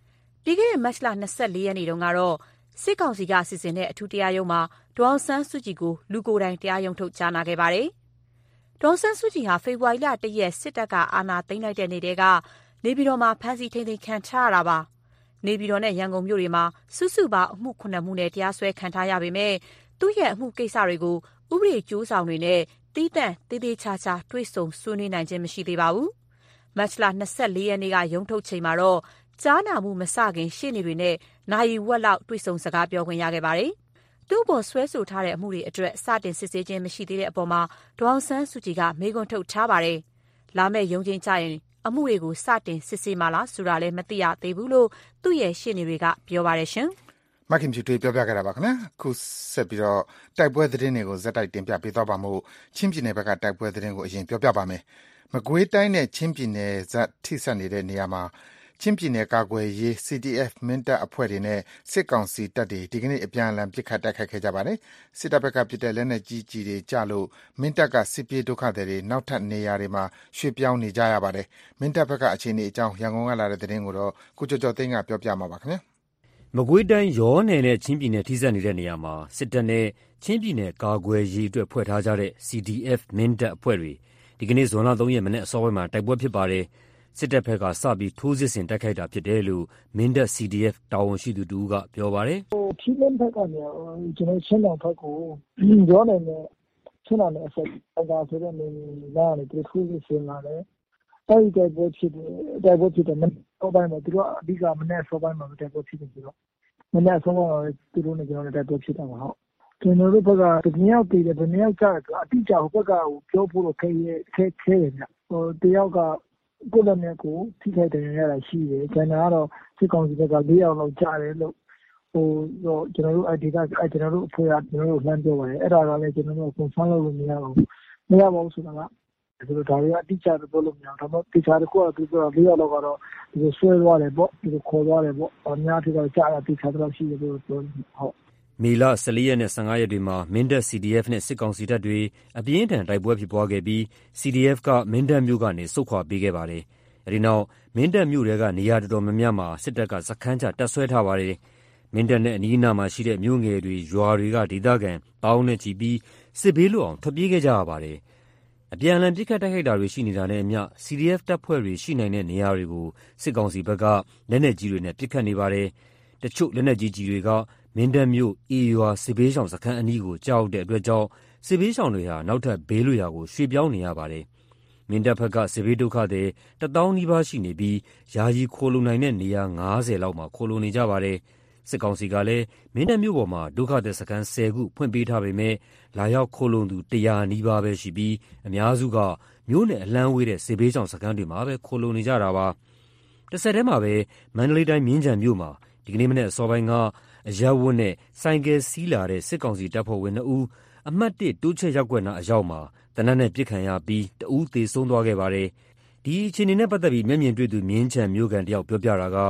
ပြီးခဲ့တဲ့မတ်လ24ရက်နေ့တုန်းကတော့စစ်ကောင်စီကစီစဉ်တဲ့အထူးတရားရုံးမှာဒေါ်အောင်ဆန်းစုကြည်ကိုလူကိုယ်တိုင်တရားရုံးထုတ်ကြားနာခဲ့ပါတယ်။ဒေါ်အောင်ဆန်းစုကြည်ဟာဖေဖော်ဝါရီလ1ရက်စစ်တပ်ကအာဏာသိမ်းလိုက်တဲ့နေ့တည်းကနေပြည်တော်မှာဖမ်းဆီးထိန်းသိမ်းခံထားရတာပါ။နေပြည်တော်နဲ့ရန်ကုန်မြို့တွေမှာစုစုပေါင်းအမှု9မှုနဲ့တရားစွဲခံထားရပေမဲ့သူ့ရဲ့အမှုကိစ္စတွေကိုဥပဒေကြိုးဆောင်တွေနဲ့တီးတန့်သေးသေးချာချာတွေ့ဆုံဆွေးနွေးနိုင်ခြင်းမရှိသေးပါဘူး။မတ်လ24ရက်နေ့ကရုံးထုတ်ချိန်မှာတော့ကြားနာမှုမစခင်ရှေ့နေတွေနဲ့နိုင်ဝက်လောက်တွေ့ဆုံစကားပြောခွင့်ရခဲ့ပါတယ်။သူ့ပေါ်ဆွဲဆိုထားတဲ့အမှုတွေအတွက်စတင်စစ်ဆေးခြင်းမရှိသေးတဲ့အပေါ်မှာဒေါအောင်ဆန်းစုကြည်ကမေးခွန်းထုတ်ထားပါတယ်။လာမယ့်ရုံးချိန်ကျရင်အမှုတွေကိုစတင်စစ်ဆေးမှလားဆိုတာလည်းမသိရသေးဘူးလို့သူ့ရဲ့ရှေ့နေတွေကပြောပါတယ်ရှင်။မခင်ဖြူတွေပြောပြခဲ့တာပါခင်ဗျာခုဆက်ပြီးတော့တိုက်ပွဲသတင်းတွေကိုဇက်တိုက်တင်ပြပေးတော့ပါမို့ချင်းပြည်နယ်ဘက်ကတိုက်ပွဲသတင်းကိုအရင်ပြောပြပါမယ်။မကွေးတိုင်းနဲ့ချင်းပြည်နယ်ဇက်ထိစပ်နေတဲ့နေရာမှာချင်းပြည်နယ်ကာကွယ်ရေး CDF မင်းတပ်အဖွဲ့တွေနဲ့စစ်ကောင်စီတပ်တွေဒီကနေ့အပြန်အလှန်ပစ်ခတ်တိုက်ခိုက်ခဲ့ကြပါတယ်။စစ်တပ်ဘက်ကပစ်တဲ့လက်နက်ကြီးတွေကျလို့မင်းတပ်ကစစ်ပြေးဒုက္ခသည်တွေနောက်ထပ်နေရာတွေမှာရွှေ့ပြောင်းနေကြရပါတယ်။မင်းတပ်ဘက်ကအခြေအနေအကြောင်းရန်ကုန်ကလာတဲ့သတင်းကိုတော့ကိုကျော်ကျော်သိန်းကပြောပြမှာပါခင်ဗျာ။မကွေးတိုင်းရောနယ်နဲ့ချင်းပြည်နယ်ထိစပ်နေတဲ့နေရာမှာစစ်တပ်နဲ့ချင်းပြည်နယ်ကာကွယ်ရေးအတွက်ဖွဲ့ထားကြတဲ့ CDF မင်းတပ်အဖွဲ့တွေဒီကနေ့ဇွန်လ3ရက်မနေ့အစောပိုင်းမှာတိုက်ပွဲဖြစ်ပါတယ်။စစ်တပ်ဘက်ကစပြီးထိုးစစ်ဆင်တိုက်ခိုက်တာဖြစ်တယ်လို့မင်းတပ် CDF တာဝန်ရှိသူတူကပြောပါတယ်။ချင်းပြည်နယ်ဘက်ကနေကျွန်တော်ချင်းတောင်ဘက်ကိုရောနယ်နဲ့ချင်းတောင်နဲ့အဆက်တိုက်ဆိုတဲ့နေရာကနေသူထိုးစစ်ဆင်လာတယ်။တိုက်ပွဲဖြစ်တယ်မနေ့စောပိုင်းမှာသူတို့အဓိကမနေ့စောပိုင်းမှာတိုက်ပွဲဖြစ်တယ်ဆိုတော့မနေ့စောပိုင်းမှာသူတို့နဲ့ကျွန်တော်တိုက်ပွဲဖြစ်တာပါဟုတ်။ကျွန်တော်တို့ဘက်ကတနည်းအောင်တည်တယ်တနည်းအောင်ကြားတယ်အတိအကျဟိုဘက်ကပြောဖို့တော့ခဲတယ်ဗျ။တယောက်ကကိုယ်လည်းကိုထိခိုက်တယ်ရတာရှိတယ်ကျွန်တော်ကတော့စစ်ကောင်စီဘက်က4ယောက်လောက်ကြားတယ်လို့ကျွန်တော်တို့ဒေတာကျွန်တော်တို့အဖွဲ့ကကျွန်တော်တို့လှမ်းပြောပါတယ်အဲ့ဒါကလည်းကျွန်တော်တို့ confirm လုပ်လို့မရပါဘူးဆိုတာကဒါတွေအတိအကျပြောလို့မရဘူးဒါပေမဲ့တခြားတစ်ခုကသူက4ယောက်လောက်ကတော့ဒီဆွဲသွားတယ်ပေါ့ဒီခေါ်သွားတယ်ပေါ့အများကြီးတော့ကြားတာတခြားတော့ရှိတယ်လို့ပြောဟုတ်မေလ14ရက်နဲ့15ရက်တွေမှာမင်းတပ် CDF နဲ့စစ်ကောင်စီတပ်တွေအပြင်းထန်တိုက်ပွဲဖြစ်ပွားခဲ့ပြီး CDF ကမင်းတပ်မြို့ကနေဆုတ်ခွာပေးခဲ့ပါတယ်။အဲဒီနောက်မင်းတပ်မြို့တွေကနေရာတော်တော်များများမှာစစ်တပ်ကစခန်းချတပ်ဆွဲထားပါတယ်။မင်းတပ်နဲ့အနီးအနားမှာရှိတဲ့မြို့ငယ်တွေရွာတွေကဒေသခံတောင်းနဲ့ချီပြီးစစ်ဘေးလွတ်အောင်ထွက်ပြေးခဲ့ကြရပါတယ်။အပြန်အလှန်ပစ်ခတ်တိုက်ခိုက်တာတွေရှိနေတာနဲ့အမျှ CDF တပ်ဖွဲ့တွေရှိနိုင်တဲ့နေရာတွေကိုစစ်ကောင်စီဘက်ကလက်နက်ကြီးတွေနဲ့ပစ်ခတ်နေပါတယ်။တချို့လက်နက်ကြီးတွေက မင်းတပ်မြို့အေရွာစစ်ဘေးရှောင်စခန်းအနီးကိုကြောက်တဲ့အတွက်ကြောင့်စစ်ဘေးရှောင်တွေဟာနောက်ထပ်ဘေးလွတ်ရာကိုရွှေ့ပြောင်းနေရပါတယ်။မင်းတပ်ဘက်ကစစ်ဘေးဒုက္ခသည်1000နီးပါးရှိနေပြီးယာယီခိုလုံနိုင်တဲ့နေရာ90လောက်မှာခိုလုံနေကြပါတယ်။စစ်ကောင်စီကလည်းမင်းတပ်မြို့ပေါ်မှာဒုက္ခသည်စခန်း10ခုဖွင့်ပေးထားပေမဲ့လာရောက်ခိုလုံသူ100နီးပါးပဲရှိပြီးအများစုကမြို့နယ်အလှမ်းဝေးတဲ့စစ်ဘေးရှောင်စခန်းတွေမှာပဲခိုလုံနေကြတာပါ။တစ်ဆက်တည်းမှာပဲမန္တလေးတိုင်းမြင်းခြံမြို့မှာဒီကနေ့မနေ့အစောပိုင်းကအရပ်ဝတ်နဲ့ဆိုင်ကယ်စီးလာတဲ့စစ်ကောင်စီတပ်ဖွဲ့ဝင်2ဦးအမှတ်1တိုးချက်ရပ်ကွက်နာအရောက်မှာတနက်နဲ့ပစ်ခံရပြီးတဦးသေဆုံးသွားခဲ့ပါတယ်။ဒီအခြေအနေနဲ့ပတ်သက်ပြီးမျက်မြင်တွေ့သူမြင်းချံမြို့ကန်တယောက်ပြောပြတာက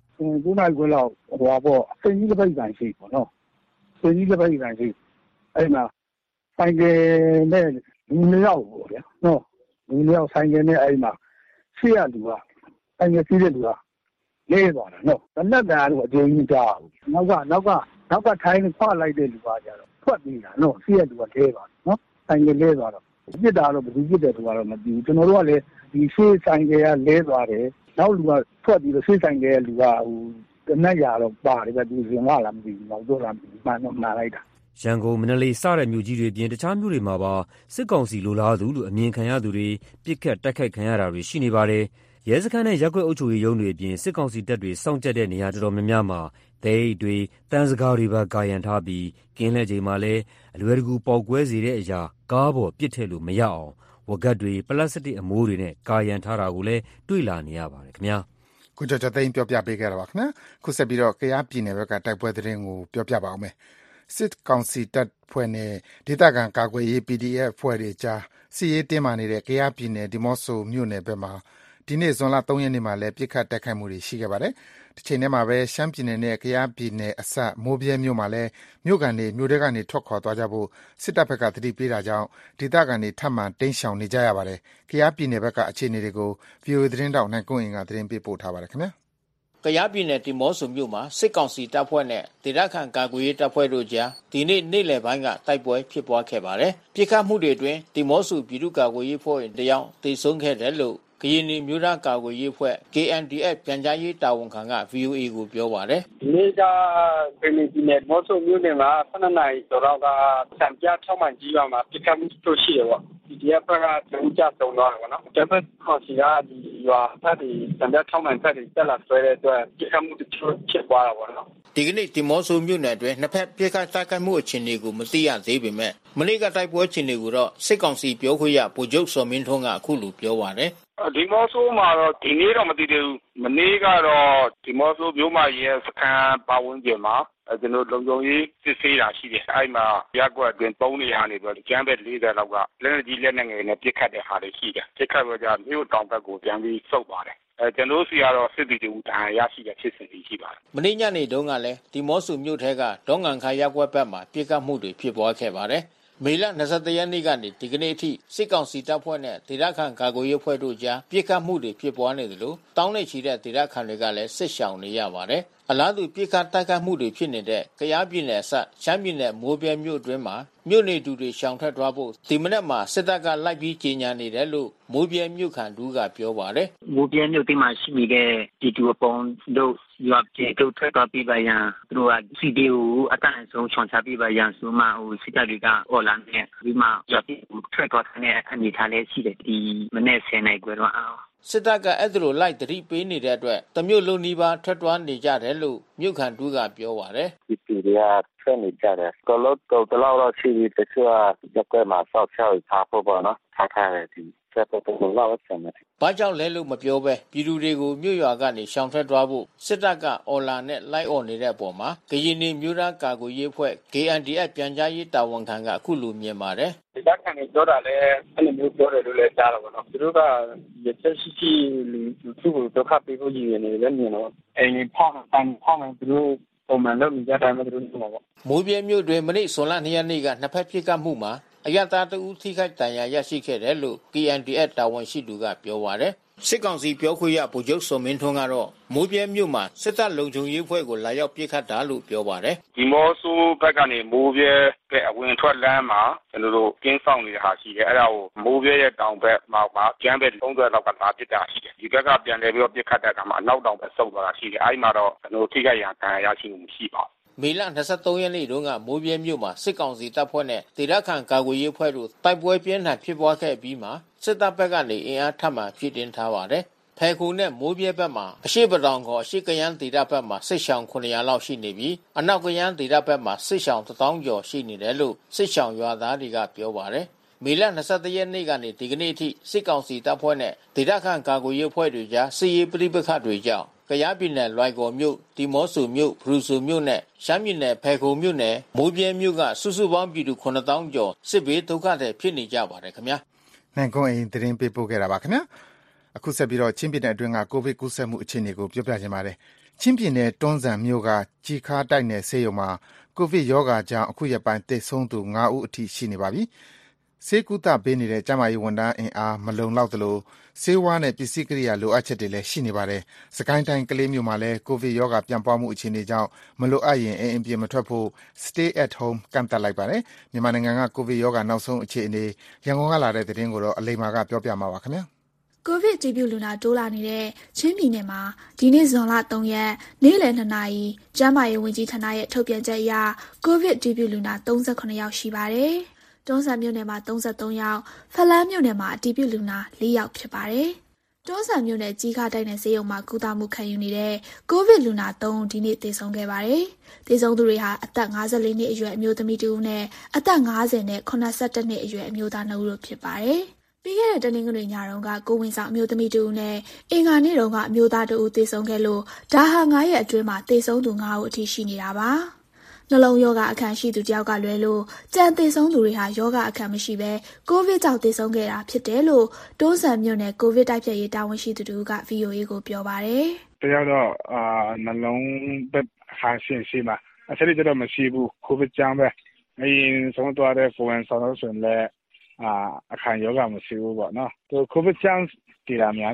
9နာရီခွဲလောက်စိန်ကြီးလက်ပိတ်ကန်ရှိပေါ့နော်စိန်ကြီးလက်ပိတ်ကန်ရှိအဲ့မှာဆိုင်ကယ်နဲ့လူ2ယောက်ပေါ့ဗျာနော်လူ2ယောက်ဆိုင်ကယ်နဲ့အဲ့မှာရှေ့ရလူကဆိုင်ကယ်စီးတဲ့လူကလဲသွားတာနော်တနက်တန်ကတော့အကျဉ်းကြီးကြားဘူးနောက်ကထိုင်းခွာလိုက်တဲ့လူကကြတော့ထွက်နေတာနော်စီးရလူကလဲသွားနော်ဆိုင်ကလေးလဲသွားတော့ပြစ်တာတော့ဘယ်သူပြစ်တယ်ဆိုတာတော့မသိဘူးကျွန်တော်တို့ကလည်းဒီရှေ့ဆိုင်ကလဲသွားတယ်နောက်လူကထွက်ပြီးတော့ရှေ့ဆိုင်ကလူကတနက်ရတော့ပါတယ်ဗျသူရင်လာလားမသိဘူးတော့လားမှန်တော့မှန်လိုက်တာရန်ကုန်မန္တလေးစတဲ့မြို့ကြီးတွေအပြင်တခြားမြို့တွေမှာပါစစ်ကောင်စီလိုလားသူလို့အမြင်ခံရသူတွေပြစ်ခတ်တိုက်ခိုက်ခံရတာတွေရှိနေပါတယ်ရဲစခန်းနဲ့ရပ်ကွက်အုပ်ချုပ်ရေးရုံးတွေအပြင်စစ်ကောင်စီတပ်တွေစောင့်ကြပ်တဲ့နေရာတော်တော်များများမှာသဲအိတ်တွေတန်းစကားတွေပါကာရန်ထားပြီးကင်းလှည့်ချိန်မှာလည်းအလွယ်တကူပေါက်ကွဲစေတဲ့အရာကားပေါ်ပစ်ထည့်လို့မရအောင်ဝကတ်တွေပလတ်စတစ်အမိုးတွေနဲ့ကာရန်ထားတာကိုလည်းတွေ့လာနေရပါတယ်ခင်ဗျာကိုကျော်ကျော်သိန်းပြောပြပေးခဲ့တာပါခင်ဗျာခုဆက်ပြီးတော့ကယားပြည်နယ်ဘက်ကတိုက်ပွဲသတင်းကိုပြောပြပါအောင်မယ်စစ်ကောင်စီတပ်ဖွဲ့နဲ့ဒေသခံကာကွယ်ရေး PDF ဖွဲ့တွေကြားစစ်ရေးတင်းမာနေတဲ့ကယားပြည်နယ်ဒီမော့ဆိုမြို့နယ်ဘက်မှာဒီနေ့ဇွန်လ3ရက်နေ့မှာလည်းပြစ်ခတ်တိုက်ခိုက်မှုတွေရှိခဲ့ပါတယ်။ဒီချိန်ထဲမှာပဲရှမ်းပြည်နယ်နဲ့ကယားပြည်နယ်အစပ်မိုးပြဲမြို့မှာလည်းမြို့ထဲကနေထွက်ခွာသွားကြဖို့စစ်တပ်ဘက်ကသတိပေးတာကြောင့်ဒေသခံတွေထပ်မံတိမ်းရှောင်နေကြရပါတယ်။ကယားပြည်နယ်ဘက်ကအခြေအနေတွေကို VOA သတင်းတောက်နိုင်ကွန်းအင်ကသတင်းပေးပို့ထားပါတယ်ခင်ဗျာ။ကယားပြည်နယ်ဒီမော့ဆိုမြို့မှာစစ်ကောင်စီတပ်ဖွဲ့နဲ့ဒေသခံကာကွယ်ရေးတပ်ဖွဲ့တို့ကြားဒီနေ့နေ့လယ်ပိုင်းကတိုက်ပွဲဖြစ်ပွားခဲ့ပါတယ်။ပြစ်ခတ်မှုတွေအတွင်းဒီမော့ဆိုပြည်သူ့ကာကွယ်ရေးဖွဲ့ဝင်တယောက်သေဆုံးခဲ့တယ်လို့ကရင်မျိုးသားကာကွယ်ရေးအဖွဲ့ KNDF ပြန်ကြားရေးတာဝန်ခံက VOA ကိုပြောပါတယ်။ဒီနေ့ကပြည်နယ်မော့ဆိုမြို့နယ်မှာ12နာရီကျော်ကစံပြ6မှန်ကြီးပါမှာပြစ်ခတ်မှုတို့ရှိတယ်ပေါ့။ဒီဘက်ကကျုံကြတုံတော့တယ်ပေါ့နော်။ဒါပေမဲ့ခေါ်စီကဒီရွာဖက်ဒီစံပြ6မှန်ဖက်ဒီတက်လာဆွဲတဲ့အတွက်ပြစ်ခတ်မှုတို့ဖြစ်သွားတာပေါ့နော်။ဒီကနေ့ဒီမော့ဆိုမြို့နယ်အတွင်းနှစ်ဖက်ပြစ်ခတ်တိုက်ခိုက်မှုအခြေအနေကိုမသိရသေးပေမဲ့မနေ့ကတိုက်ပွဲအခြေအနေကိုတော့စစ်ကောင်စီပြောခွင့်ရဗိုလ်ချုပ်စောမင်းထွန်းကအခုလိုပြောပါတယ်ဒီမော့ဆိုမှာတော့ဒီနေ့တော့မသိသေးဘူးမနေ့ကတော့ဒီမော့ဆိုမြို့မှာရဲ့စခန်းပါဝင်ကျင်မှာကျွန်တော်လုံခြုံရေးစစ်ဆေးတာရှိတယ်အဲ့မှာရက်ကွက်အတွင်း3နေရာနေပြီးတော့ကျန်းဘက်40လောက်ကလက်နက်ကြီးလက်နက်ငယ်နဲ့ပစ်ခတ်တဲ့ဟာတွေရှိတယ်ပစ်ခတ်တော့ကြမြို့တောင်ဘက်ကိုပြန်ပြီးဆုတ်ပါတယ်ကျွန်တော်စီကတော့စစ်တီတူတန်ရရှိတဲ့ဖြစ်စဉ်တွေရှိပါတယ်မနေ့ညနေတုန်းကလည်းဒီမော့ဆိုမြို့ထဲကဒေါငန်ခါရက်ကွက်ဘက်မှာပစ်ခတ်မှုတွေဖြစ်ပွားခဲ့ပါတယ်မေလ23ရက်နေ့ကနေဒီကနေ့အထိစစ်ကောင်စီတပ်ဖွဲ့နဲ့ဒေသခံကာကွယ်ရေးအဖွဲ့တို့ကြားပစ်ခတ်မှုတွေဖြစ်ပွားနေတယ်လို့တောင်းနဲ့ချီတဲ့ဒေသခံတွေကလည်းစစ်ရှောင်နေရပါတယ်။အလားတူပစ်ခတ်တိုက်ခိုက်မှုတွေဖြစ်နေတဲ့ကယားပြည်နယ်အစရှမ်းပြည်နယ်မိုးပြဲမြို့အတွင်းမှာမြို့နေသူတွေရှောင်ထွက်သွားဖို့ဒီမနက်မှာစစ်တပ်ကလိုက်ပြီးကြေညာနေတယ်လို့မိုးပြဲမြို့ခံတူကပြောပါတယ်။မိုးပြဲမြို့တိမှာရှိနေတဲ့ပြည်သူအပေါင်းတို့ရွာပြေတို့ထွက်သွားပြီးပါရန်သူတို့ကစီဒီကိုအတန်းဆုံးချွန်ချပြီးပါရန်ဆိုမှစစ်တပ်တွေကအော်လာနေပြီးမှရွာပြေထွက်သွားတဲ့အနေထားလေးရှိတယ်ဒီမနေ့10နိုင်ခွဲတော့စစ်တပ်ကအဲ့ဒါလိုလိုက်တတိပေးနေတဲ့အတွက်တမျိုးလုံးနီးပါးထွက်သွားနေကြတယ်လို့မြို့ခံတူကပြောပါတယ်ဒီပြည်ရထွက်နေကြတယ်ကလော့တော့တော့ရှိပြီးတချို့ကရက်ွက်မှာဆောက်ချောက်ထားဖို့ပေါ့နော်ထားထားတယ်ဒီဆက်တော့လောက်ဆံတယ်ဘာကြောင့်လဲလို့မပြောပဲပြည်သူတွေကိုမြို့ရွာကနေရှောင်ထွက်သွားဖို့စစ်တပ်ကအော်လာနဲ့လိုက်အော်နေတဲ့အပေါ်မှာကရင်မျိုးသားကာကွယ်ရေးအဖွဲ့ KNDF ပြန်ကြားရေးတာဝန်ခံကအခုလိုမြင်ပါတယ်ဒီကခံနေပြောတာလဲအဲ့လိုမျိုးပြောတယ်လို့လည်းကြားတော့ဗောနော်သူတို့ကရချက်ရှိလူသူ့ကိုဒုက္ခပေးဖို့ရည်ရည်နေလည်းမြင်တော့အိမ်ဖောက်မှသူတို့ပုံမှန်လုပ်နေကြတယ်မသူတို့ပြောပါမိုးပြဲမြို့တွင်မနေ့ဇွန်လ2ရက်နေ့ကနှစ်ဖက်ဖြစ်ကပ်မှုမှာအရတာတဦးထိခိုက်ဒဏ်ရာရရှိခဲ့တယ်လို့ KNDF တာဝန်ရှိသူကပြောပါတယ်စစ်ကောင်စီပြောခွင့်ရဗိုလ်ချုပ်စောမင်းထွန်းကတော့မိုးပြဲမြို့မှာစစ်တပ်လုံခြုံရေးဖွဲ့ကိုလာရောက်ပစ်ခတ်တာလို့ပြောပါတယ်ဒီမော့ဆိုဘက်ကနေမိုးပြဲကအဝင်ထွက်လမ်းမှာကျွန်တော်တို့ကင်းဆောင်နေတာဟာရှိတယ်အဲ့ဒါကိုမိုးပြဲရဲ့တောင်ဘက်မှာကျန်းဘက်30လောက်ကလာပစ်တာရှိတယ်ဒီဘက်ကပြန်လဲပြီးတော့ပစ်ခတ်တဲ့အခါမှာအနောက်တောင်ဘက်ဆုတ်သွားတာရှိတယ်အဲ့ဒီမှာတော့ကျွန်တော်ထိခိုက်ရဒဏ်ရာရရှိမှုမရှိပါဘူးမေလ23ရက်နေ့တုန်းကမိုးပြဲမြို့မှာစစ်ကောင်စီတပ်ဖွဲ့နဲ့ဒေသခံကာကွယ်ရေးဖွဲ့တို့တိုက်ပွဲပြင်းထန်ဖြစ်ပွားခဲ့ပြီးမှစစ်တပ်ဘက်ကနေအင်အားထပ်မံဖြည့်တင်းထားပါတယ်။ဖဲခုနဲ့မိုးပြဲဘက်မှာအရှိပတောင်ကအရှိကရန်ဒေသဘက်မှာစစ်ရှောင်း900လောက်ရှိနေပြီးအနောက်ကရန်ဒေသဘက်မှာစစ်ရှောင်း1000ကျော်ရှိနေတယ်လို့စစ်ရှောင်းရွာသားတွေကပြောပါတယ်။မေလ23ရက်နေ့ကနေဒီကနေ့အထိစစ်ကောင်စီတပ်ဖွဲ့နဲ့ဒေသခံကာကွယ်ရေးအဖွဲ့တွေကြားစစ်ရေးပဋိပက္ခတွေကြောင့်ကယားပြည်နယ်လွိုင်ကော်မြို့ဒီမော့ဆိုမြို့ဘရူဆိုမြို့နဲ့ရှမ်းပြည်နယ်ဖဲခုံမြို့နယ်မိုးပြဲမြို့ကစုစုပေါင်းပြည်သူ9000ကျော်စစ်ဘေးဒုက္ခသည်ဖြစ်နေကြပါတယ်ခင်ဗျာနိုင်ကွန်းအိမ်သတင်းပေးပို့ခဲ့တာပါခင်ဗျာအခုဆက်ပြီးတော့ချင်းပြည်နယ်အတွင်းကကိုဗစ်ကူးစက်မှုအခြေအနေကိုပြောပြချင်ပါတယ်ချင်းပြည်နယ်တွန်းဇံမြို့ကကြီးခါတိုက်နယ်ဆေးရုံမှာကိုဗစ်ရောဂါကြောင့်အခုရက်ပိုင်းသေဆုံးသူ9ဦးအထိရှိနေပါပြီဆေးကုသပေးနေတဲ့ကျန်းမာရေးဝန်ထမ်းအင်အားမလုံလောက်သလိုဆေးဝါးနဲ့ပစ္စည်းကိရိယာလိုအပ်ချက်တွေလည်းရှိနေပါတယ်။စကိုင်းတိုင်းကလေးမြို့မှာလည်းကိုဗစ်ရောဂါပြန့်ပွားမှုအခြေအနေကြောင့်မလိုအပ်ရင်အိမ်ပြင်မထွက်ဖို့ Stay at home ကန့်သတ်လိုက်ပါတယ်။မြန်မာနိုင်ငံကကိုဗစ်ရောဂါနောက်ဆုံးအခြေအနေရန်ကုန်ကလာတဲ့သတင်းကိုတော့အလိမ္မာကပြောပြမှာပါခင်ဗျာ။ကိုဗစ်တည်ပြုလူနာတိုးလာနေတဲ့ချင်းပြည်နယ်မှာဒီနေ့ဇွန်လ3ရက်နေ့လယ်2နာရီကျန်းမာရေးဝန်ကြီးဌာနရဲ့ထုတ်ပြန်ချက်အရကိုဗစ်တည်ပြုလူနာ38ယောက်ရှိပါတယ်။တွန်းဇံမြို့နယ်မှာ33ယောက်ဖလန်းမြို့နယ်မှာအတည်ပြုလူနာ4ယောက်ဖြစ်ပါတယ်။တွန်းဇံမြို့နယ်ကြီးခါတိုက်နယ်ဆေးရုံမှာကုသမှုခံယူနေတဲ့ကိုဗစ်လူနာ3ဦးဒီနေ့သေဆုံးခဲ့ပါတယ်။သေဆုံးသူတွေဟာအသက်54နှစ်အရွယ်အမျိုးသမီး2ဦးနဲ့အသက်50နဲ့82နှစ်အရွယ်အမျိုးသား2ဦးတို့ဖြစ်ပါတယ်။ပြီးခဲ့တဲ့တနင်္ဂနွေညတုန်းကကိုဝင်ဆောင်အမျိုးသမီး2ဦးနဲ့အင်္ဂါနေ့တုန်းကအမျိုးသား2ဦးသေဆုံးခဲ့လို့ဒါဟာ9ရက်အတွင်းမှာသေဆုံးသူ9ဦးအထိရှိနေတာပါ။နှလုံးရောဂါအခမ်းရှိသူတယောက်ကလွဲလို့ကြံသေဆုံးသူတွေဟာရောဂါအခမ်းမရှိဘဲကိုဗစ်ကြောင့်သေဆုံးခဲ့တာဖြစ်တယ်လို့တွန်းဇံမြို့နယ်ကိုဗစ်တိုက်ဖျက်ရေးတာဝန်ရှိသူတို့က VOA ကိုပြောပါတယ်။တယောက်တော့နှလုံးဘက်အခမ်းရှိမှာအဆက်တွေတော့မရှိဘူးကိုဗစ်ကြောင့်ပဲအရင်ဆုံးသွားတဲ့ဖိုဝင်ဆောင်လို့ဆိုရင်လည်းအခမ်းယောဂမရှိဘူးပေါ့နော်။သူကိုဗစ်ကြောင့်တည်တာများတယ်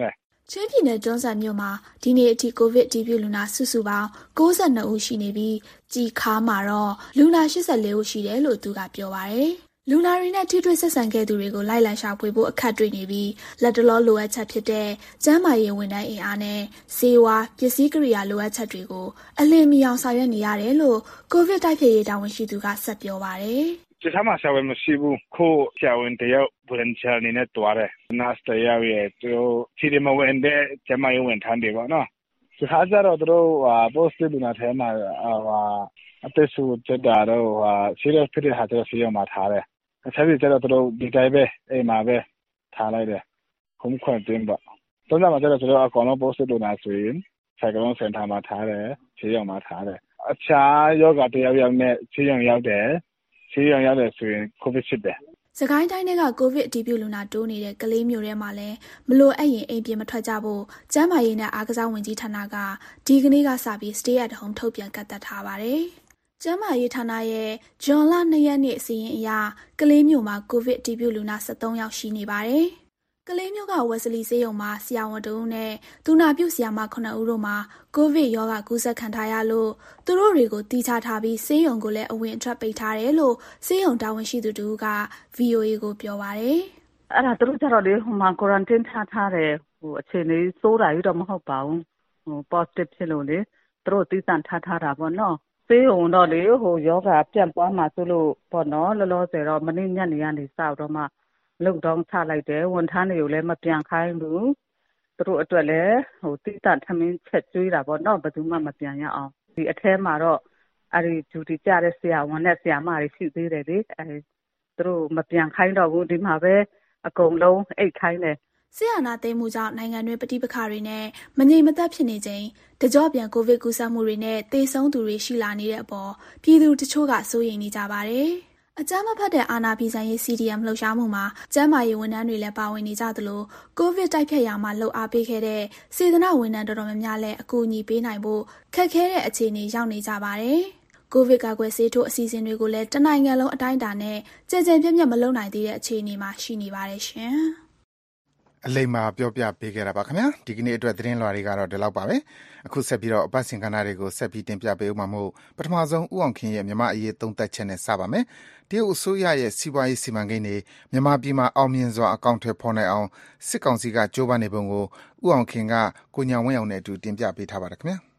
ချင်းပြည်နယ်တွန်းဇံမြို့မှာဒီနေ့အထိကိုဗစ်အတည်ပြုလူနာစုစုပေါင်း92ဦးရှိနေပြီးကြည်ခါမှာတော့လူနာ84ဦးရှိတယ်လို့သူကပြောပါတယ်။လူနာတွေနဲ့ထိတွေ့ဆက်ဆံခဲ့သူတွေကိုလိုက်လံရှာဖွေဖို့အခက်တွေ့နေပြီးလက်တလောလိုအပ်ချက်ဖြစ်တဲ့ကျန်းမာရေးဝန်ထမ်းအင်အားနဲ့ဆေးဝါးပစ္စည်းကိရိယာလိုအပ်ချက်တွေကိုအလင်းမီအောင်ဆောင်ရွက်နေရတယ်လို့ကိုဗစ်တိုက်ဖျက်ရေးတာဝန်ရှိသူကဆက်ပြောပါတယ်။ကျထားမှာဆရာဝန်မရှိဘူးခိုးဆရာဝန်တယောက် volunteer အနေနဲ့တွားတယ် nurse တယောက်ရဲ့သူတို့ခြေမဝင်တဲ့ကျန်းမာရေးဝန်ထမ်းတွေပေါ့နော်ကျထားကြတော့သူတို့positive လူနာထဲမှာအသက်ရှူချက်တာတော့serious ဖြစ်တဲ့ဟာကျတော့ဆေးရုံမှာထားတယ်အခြားတွေကျတော့သူတို့ဒီတိုင်းပဲအိမ်မှာပဲထားလိုက်တယ်ခုံခွင့်တင်ပေါ့သုံးတာမှာကျတော့သူတို့အကောင်လုံး positive လူနာဆိုရင်ဆိုင်ကလုံးစင်တာမှာထားတယ်ဆေးရုံမှာထားတယ်အခြားယောဂတယောက်နဲ့ဆေးရုံရောက်တယ်ဆေးရုံရောက်တယ်ဆိုရင်ကိုဗစ်ဖြစ်တယ်စကိုင်းတိုင်းကကိုဗစ်အတည်ပြုလူနာတိုးနေတဲ့ကလေးမျိုးထဲမှာလည်းမလိုအပ်ရင်အိမ်ပြင်မထွက်ကြဖို့ကျန်းမာရေးနဲ့အားကစားဝန်ကြီးဌာနကဒီကနေ့ကစပြီး stay at home ထုတ်ပြန်ကန့်သတ်ထားပါတယ်။ကျန်းမာရေးဌာနရဲ့ဇွန်လ2ရက်နေ့အစီရင်အရကလေးမျိုးမှာကိုဗစ်အတည်ပြုလူနာ73ယောက်ရှိနေပါတယ်။ကလေးမျိုးကဝက်စလီဆေးရုံမှာဆရာဝန်တဦးနဲ့သူနာပြုဆရာမ9ဦးတို့မှာကိုဗစ်ရောဂါကူးစက်ခံထားရလို့သူတို့တွေကိုတီးခြားထားပြီးဆေးရုံကိုလည်းအဝင်အထွက်ပိတ်ထားတယ်လို့ဆေးရုံတာဝန်ရှိသူတူက VOA ကိုပြောပါတယ်။အဲ့ဒါသူတို့ကျတော့လေဟိုမှာ quarantine ထားတယ်အခြေအနေစိုးတာရတော့မဟုတ်ပါဘူးpositive ဖြစ်လို့လေသူတို့တီးသန့်ထားတာပေါ့နော်ဆေးရုံတော့လေယောဂပြန့်ပွားမှာဆိုလို့ပေါ့နော်လောလောဆယ်တော့မနေ့ညနေကနေစတော့မှလုံတောင်းချလိုက်တယ်ဝန်ထမ်းတွေကိုလည်းမပြန်ခိုင်းဘူးသူတို့အတွက်လည်းတိတထမင်းချက်ကျွေးတာပေါ့နော်ဘယ်သူမှမပြန်ရအောင်ဒီအထဲမှာတော့အဲ့ဒီ duty ကြတဲ့ဆရာဝန်နဲ့ဆရာမတွေရှိသေးတယ်လေသူတို့မပြန်ခိုင်းတော့ဘူးဒီမှာပဲအကုန်လုံးအိတ်ခိုင်းတယ်ဆရာနာသိမ်းမှုကြောင့်နိုင်ငံတွင်းပဋိပက္ခတွေနဲ့မငြိမ်မသက်ဖြစ်နေချိန်တကြော့ပြန်ကိုဗစ်ကူးစက်မှုတွေနဲ့သေဆုံးသူတွေရှိလာနေတဲ့အပေါ်ပြည်သူတချို့ကစိုးရိမ်နေကြပါတယ်အကြမ်းမဖက်တဲ့အာဏာဖီဆိုင်ရေး CDM လှုပ်ရှားမှုမှာကျန်းမာရေးဝန်ထမ်းတွေလည်းပါဝင်နေကြသလိုကိုဗစ်တိုက်ဖျက်ရာမှာလှုပ်အားပေးခဲ့တဲ့စေတနာဝန်ထမ်းတော်တော်များများလည်းအကူအညီပေးနိုင်ဖို့ခက်ခဲတဲ့အခြေအနေရောက်နေကြပါတယ်။ကိုဗစ်ကာကွယ်ဆေးထိုးအစီအစဉ်တွေကိုလည်းတနိုင်ငံလုံးအတိုင်းအတာနဲ့ကြည်ကြဲပြည့်ပြည့်မလုပ်နိုင်သေးတဲ့အခြေအနေမှာရှိနေပါတယ်ရှင်။အလိမ္မာပြောပြပေးခဲ့တာပါခင်ဗျာဒီကနေ့အတွက်သတင်းလွှာတွေကတော့ဒီလောက်ပါပဲအခုဆက်ပြီးတော့အပတ်စဉ်ကဏ္ဍတွေကိုဆက်ပြီးတင်ပြပေးဦးမှာမို့ပထမဆုံးဦးအောင်ခင်ရဲ့မြန်မာအရေးသုံးသပ်ချက်နဲ့စပါမယ်တရုတ်အစိုးရရဲ့စီးပွားရေးစီမံကိန်းတွေမြန်မာပြည်မှာအောင်မြင်စွာအကောင့်ထဲပေါ်နိုင်အောင်စစ်ကောင်စီကကြိုးပမ်းနေပုံကိုဦးအောင်ခင်ကကိုညောင်ဝင်းအောင်နဲ့အတူတင်ပြပေးထားပါတယ်ခင်ဗျာ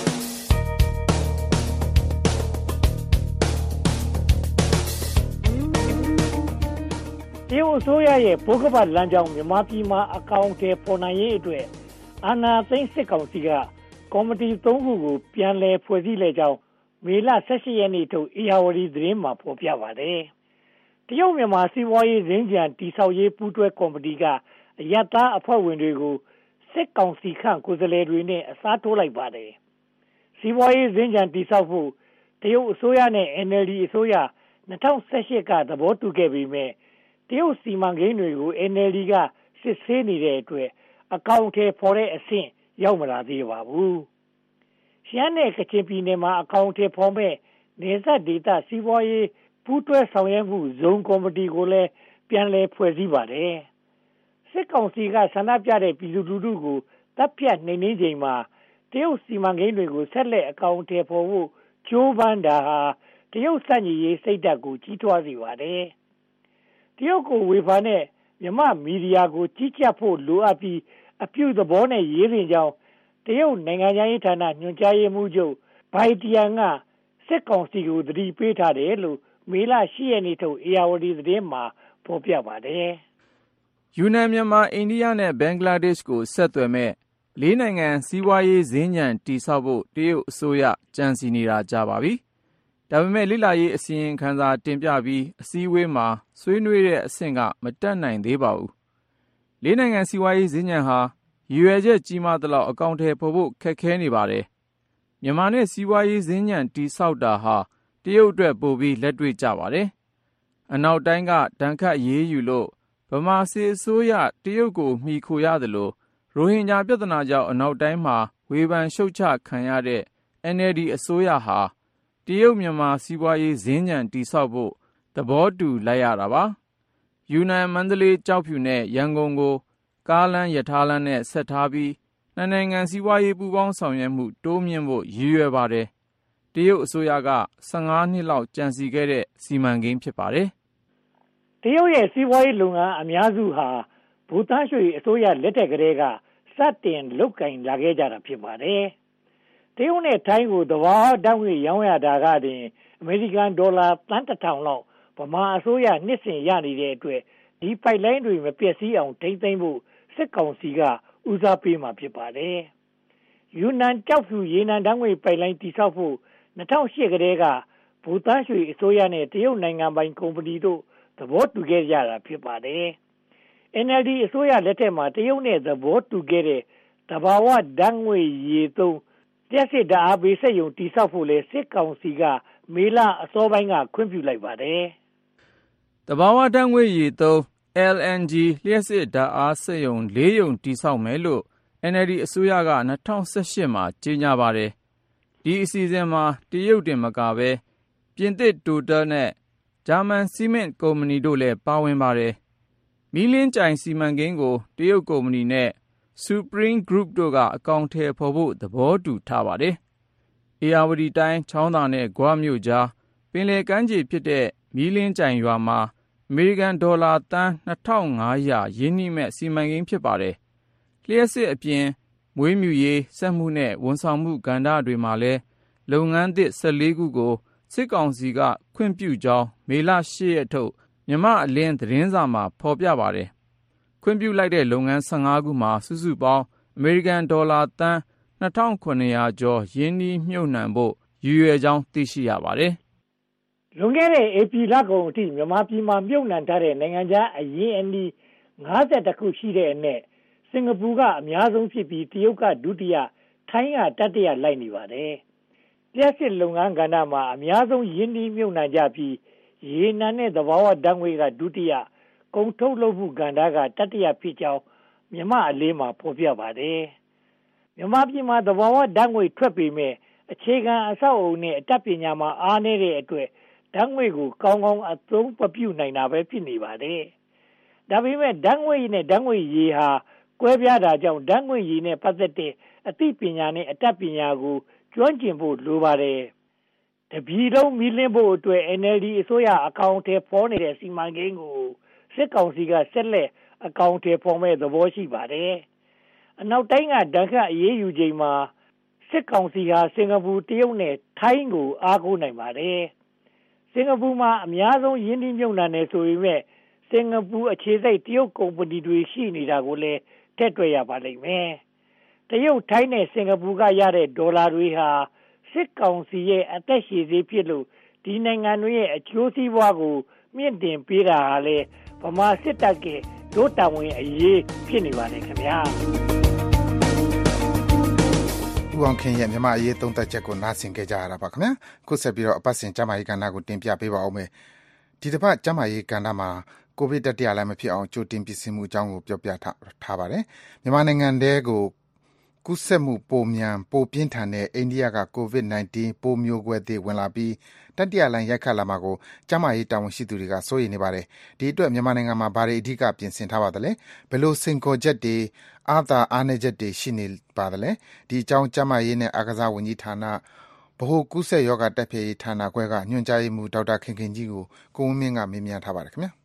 တရုတ်အစိုးရရဲ့ဘုကပလမ်းကြောင်းမြန်မာပြည်မှာအကောင့်ထဲပေါ်နိုင်ရေးအတွက်အာဏာသိမ်းစစ်ကောင်စီကကော်မတီ3ခုကိုပြန်လည်ဖွဲ့စည်းလိုက်ကြောင်းမေလ18ရက်နေ့ထုတ်အေယာဝတီသတင်းမှာဖော်ပြပါတယ်။တရုတ်မြန်မာစီးပွားရေးရင်းကြံတိဆောက်ရေးပူးတွဲကော်မတီကအယက်သားအဖွဲ့ဝင်တွေကိုစစ်ကောင်စီခန့်ကိုယ်စားလှယ်တွေနဲ့အစားထိုးလိုက်ပါတယ်။စီးပွားရေးရင်းကြံတိဆောက်ဖို့တရုတ်အစိုးရနဲ့ NLD အစိုးရ2018ကသဘောတူခဲ့ပေမဲ့တရုတ်စီမံကိန်းတွေကို NLD ကစစ်ဆေးနေတဲ့အတွက်အကောင့်ထဲပေါ်တဲ့အဆင့်ရောက်မလာသေးပါဘူး။ရှမ်းနဲ့ကချင်ပြည်နယ်မှာအကောင့်ထဲပေါ်မဲ့နေဆက်ဒေသစီးပွားရေးပူးတွဲဆောင်ရွက်မှုဇုံကော်မတီကိုလည်းပြန်လည်ဖွဲ့စည်းပါတယ်။စစ်ကောင်စီကဆန္ဒပြတဲ့ပြည်သူလူထုကိုတပ်ဖြတ်နှိမ်နင်းချိန်မှာတရုတ်စီမံကိန်းတွေကိုဆက်လက်အကောင့်ထဲပေါ်ဖို့ကြိုးပမ်းတာဟာတရုတ်စန့်ကျင်ရေးစိတ်ဓာတ်ကိုကြီးထွားစေပါတယ်။တရုတ်ကိုဝေဖန်တဲ့မြန်မာမီဒီယာကိုကြီးကြပ်ဖို့လိုအပ်ပြီးအပြုသဘောနဲ့ရေးတင်ကြောင်းတရုတ်နိုင်ငံရေးဌာနညွှန်ကြားရေးမှူးချုပ်ဘိုင်တီယန်ကစစ်ကောင်စီကိုသတိပေးထားတယ်လို့မေလ10ရက်နေ့ထုတ်အေယာဝတီသတင်းမှာဖော်ပြပါတယ်။ယူနန်မြန်မာအိန္ဒိယနဲ့ဘင်္ဂလားဒေ့ရှ်ကိုဆက်သွယ်မဲ့၄နိုင်ငံစီးပွားရေးစင်္ကြန်တည်ဆောက်ဖို့တရုတ်အစိုးရကြံစီနေတာကြပါပြီ။ဒါပေမဲ့လိလာရေးအစီရင်ခံစာတင်ပြပြီးအစည်းအဝေးမှာဆွေးနွေးတဲ့အဆင့်ကမတက်နိုင်သေးပါဘူး။၄နိုင်ငံစီးပွားရေးစင်္ကြန်ဟာရည်ရွယ်ချက်ကြီးမားသလောက်အကောင့်ထဲပေါ်ဖို့ခက်ခဲနေပါတယ်။မြန်မာနဲ့စီးပွားရေးစင်္ကြန်တည်ဆောက်တာဟာတရုတ်အတွက်ပိုပြီးလက်တွေ့ကြပါတယ်။အနောက်တိုင်းကဒဏ်ခတ်ရေးယူလို့ဗမာစစ်အစိုးရတရုတ်ကိုမှီခိုရတယ်လို့ရိုဟင်ဂျာပြဿနာကြောင့်အနောက်တိုင်းမှာဝေဖန်ရှုတ်ချခံရတဲ့ NLD အစိုးရဟာတရုတ်မြန်မာစီးပွားရေးစင်္ကြန်တည်ဆောက်ဖို့သဘောတူလိုက်ရတာပါ။ယူနန်မန္တလေးကျောက်ဖြူနဲ့ရန်ကုန်ကိုကားလမ်းရထားလမ်းနဲ့ဆက်ထားပြီးနှစ်နိုင်ငံစီးပွားရေးပူးပေါင်းဆောင်ရွက်မှုတိုးမြှင့်ဖို့ရည်ရွယ်ပါတယ်။တရုတ်အစိုးရက15 နှစ်လောက်ကြံစည်ခဲ့တဲ့စီမံကိန်းဖြစ်ပါတယ်။တရုတ်ရဲ့စီးပွားရေးလုပ်ငန်းအများစုဟာဘူတန်ရွှေအစိုးရလက်ထက်ကတည်းကစတင်လုပ်ကင်လာခဲ့ကြတာဖြစ်ပါတယ်။တရုတ်နဲ့ထိုင်းကိုသဘာဝဓာတ်ငွေ့ရောင်းရတာကတင်အမေရိကန်ဒေါ်လာသန်း1000လောက်ဗမာအစိုးရနှစ်စဉ်ရနေတဲ့အတွက်ဒီပိုက်လိုင်းတွေမပျက်စီးအောင်ထိန်းသိမ်းဖို့စစ်ကောင်စီကဦးစားပေးမှာဖြစ်ပါတယ်။ယူနန်ကျောက်ဖြူရေနံဓာတ်ငွေ့ပိုက်လိုင်းတည်ဆောက်ဖို့2008ကတည်းကဘူတန်ရွှေအစိုးရနဲ့တရုတ်နိုင်ငံပိုင်ကုမ္ပဏီတို့သဘောတူခဲ့ကြတာဖြစ်ပါတယ်။ NLD အစိုးရလက်ထက်မှာတရုတ်နဲ့သဘောတူခဲ့တဲ့သဘာဝဓာတ်ငွေ့ရေသုံးလျှပ်စစ်ဓာတ်အားပေးစက်ရုံတည်ဆောက်ဖို့လဲစစ်ကောင်စီကမေလအစောပိုင်းကခွင့်ပြုလိုက်ပါတယ်။သဘာဝဓာတ်ငွေ့ရေသုံး LNG လျှပ်စစ်ဓာတ်အားစက်ရုံ4 ရုံတည်ဆောက်မယ်လို့ NLD အစိုးရက2018မှာကြေညာပါတယ်။ဒီအစီအစဉ်မှာတရုတ်တင်မကပဲပြင်သစ်တိုတယ်နဲ့ဂျာမန်စီမင့်ကုမ္ပဏီတို့လည်းပါဝင်ပါတယ်။မီးလင်းကြိုင်စီမံကိန်းကိုတရုတ်ကုမ္ပဏီနဲ့ Supreme Group တို့ကအကောင့်ထဲပေါ်ဖို့သဘောတူထားပါတယ်။ဧရာဝတီတိုင်းချောင်းသာနဲ့ဂွမြို့ကြားပင်လယ်ကမ်းခြေဖြစ်တဲ့မီးလင်းကြိုင်ရွာမှာအမေရိကန်ဒေါ်လာသန်း2500ရင်းနှီးမဲ့စီမံကိန်းဖြစ်ပါတယ်။လျှပ်စစ်အပြင်မွေးမြူရေးစက်မှုနဲ့ဝန်ဆောင်မှုကဏ္ဍတွေမှာလည်းလုပ်ငန်းသစ်14ခုကိုစစ်ကောင်စီကခွင့်ပြုကြောင်းမေလ8ရက်ထုတ်မြန်မာအလင်းသတင်းစာမှာဖော်ပြပါတယ်။ခွင့်ပြုလိုက်တဲ့လုပ်ငန်း15ခုမှာစုစုပေါင်းအမေရိကန်ဒေါ်လာသန်း2900ကျော်ရင်းနှီးမြှုပ်နှံဖို့ရည်ရွယ်ကြောင်းသိရှိရပါတယ်။လွန်ခဲ့တဲ့ဧပြီလကုန်အထိမြန်မာပြည်မှာမြှုပ်နှံထားတဲ့နိုင်ငံခြားအရင်းအနှီး52ခုရှိတဲ့အနက်စင်ကာပူကအများဆုံးဖြစ်ပြီးတရုတ်ကဒုတိယထိုင်းကတတိယလိုက်နေပါတယ်။လျှပ်စစ်လုပ်ငန်းကဏ္ဍမှာအများဆုံးရင်းနှီးမြှုပ်နှံကြပြီးရေနံနဲ့သဘာဝဓာတ်ငွေ့ကဒုတိယကုန်ထုတ်လုပ်မှုကဏ္ဍကတတိယဖြစ်ကြောင်းမြန်မာအလေးမှာဖော်ပြပါတယ်။မြန်မာပြည်မှာသဘာဝဓာတ်ငွေ့ထွက်ပေမဲ့အခြေခံအဆောက်အအုံနဲ့အတတ်ပညာမှာအားနည်းတဲ့အတွက်ဓာတ်ငွေ့ကိုကောင်းကောင်းအသုံးမပြုနိုင်တာပဲဖြစ်နေပါတယ်။ဒါပေမဲ့ဓာတ်ငွေ့နဲ့ဓာတ်ငွေ့ရေဟာကွဲပြားတာကြောင့်ဓာတ်ငွေ့ရေနဲ့ပတ်သက်တဲ့အသိပညာနဲ့အတတ်ပညာကိုကျွမ်းကျင်ဖို့လိုပါတယ်။တပြည်လုံးမီးလင်းဖို့အတွက် NLD အစိုးရအကောင့်ထဲပေါ်နေတဲ့စီမံကိန်းကိုစစ်ကောင်စီကဆက်လက်အကောင့်ထဲပေါ်မဲ့သဘောရှိပါတယ်။အနောက်တိုင်းကဓာတ်ခတ်အရေးယူချိန်မှာစစ်ကောင်စီဟာစင်ကာပူတရုတ်နဲ့ထိုင်းကိုအားကိုးနိုင်ပါတယ်။စင်ကာပူမှာအများဆုံးရင်းနှီးမြှုပ်နှံနေဆိုပေမဲ့စင်ကာပူအခြေစိုက်တရုတ်ကုမ္ပဏီတွေရှိနေတာကိုလည်းထည့်တွက်ရပါလိမ့်မယ်။တရုတ်ထိုင်းနဲ့စင်ကာပူကရတဲ့ဒေါ်လာတွေဟာစစ်ကောင်စီရဲ့အသက်ရှည်စေဖြစ်လို့ဒီနိုင်ငံတွေရဲ့အကျိုးစီးပွားကိုမြင့်တင်ပေးတာဟာလေဗမာစစ်တပ်ကဒုတာဝန်အရေးဖြစ်နေပါတယ်ခင်ဗျာဦးအောင်ခင်ရဲ့မြန်မာအရေးသုံးသပ်ချက်ကိုနားဆင်ကြကြရတာပါခင်ဗျာခုဆက်ပြီးတော့အပတ်စဉ်ကျမကြီးကဏ္ဍကိုတင်ပြပေးပါအောင်မယ်ဒီတစ်ပတ်ကျမကြီးကဏ္ဍမှာကိုဗစ်တတိယလှိုင်းမဖြစ်အောင်ကြိုတင်ပြင်ဆင်မှုအကြောင်းကိုပြောပြထားပါတယ်မြန်မာနိုင်ငံတဲကိုကူးစက်မှုပိုမြန်ပိုပြင်းထန်တဲ့အိန္ဒိယက COVID-19 ပိုးမျိုးကွဲသစ်ဝင်လာပြီးတတိယလှိုင်းရိုက်ခတ်လာမှာကိုကျန်းမာရေးတာဝန်ရှိသူတွေကစိုးရိမ်နေပါတယ်။ဒီအတွက်မြန်မာနိုင်ငံမှာဘာတွေအဓိကပြင်ဆင်ထားပါသလဲ။ဘယ်လိုစိန်ခေါ်ချက်တွေအားနည်းချက်တွေရှိနေပါသလဲ။ဒီအကြောင်းကျန်းမာရေးနဲ့အားကစားဝန်ကြီးဌာနဗဟိုကူးစက်ရောဂါတိုက်ဖျက်ရေးဌာနခွဲကညွှန်ကြားရေးမှူးဒေါက်တာခင်ခင်ကြီးကိုကိုဝင်းမင်းကမေးမြန်းထားပါတယ်ခင်ဗျာ။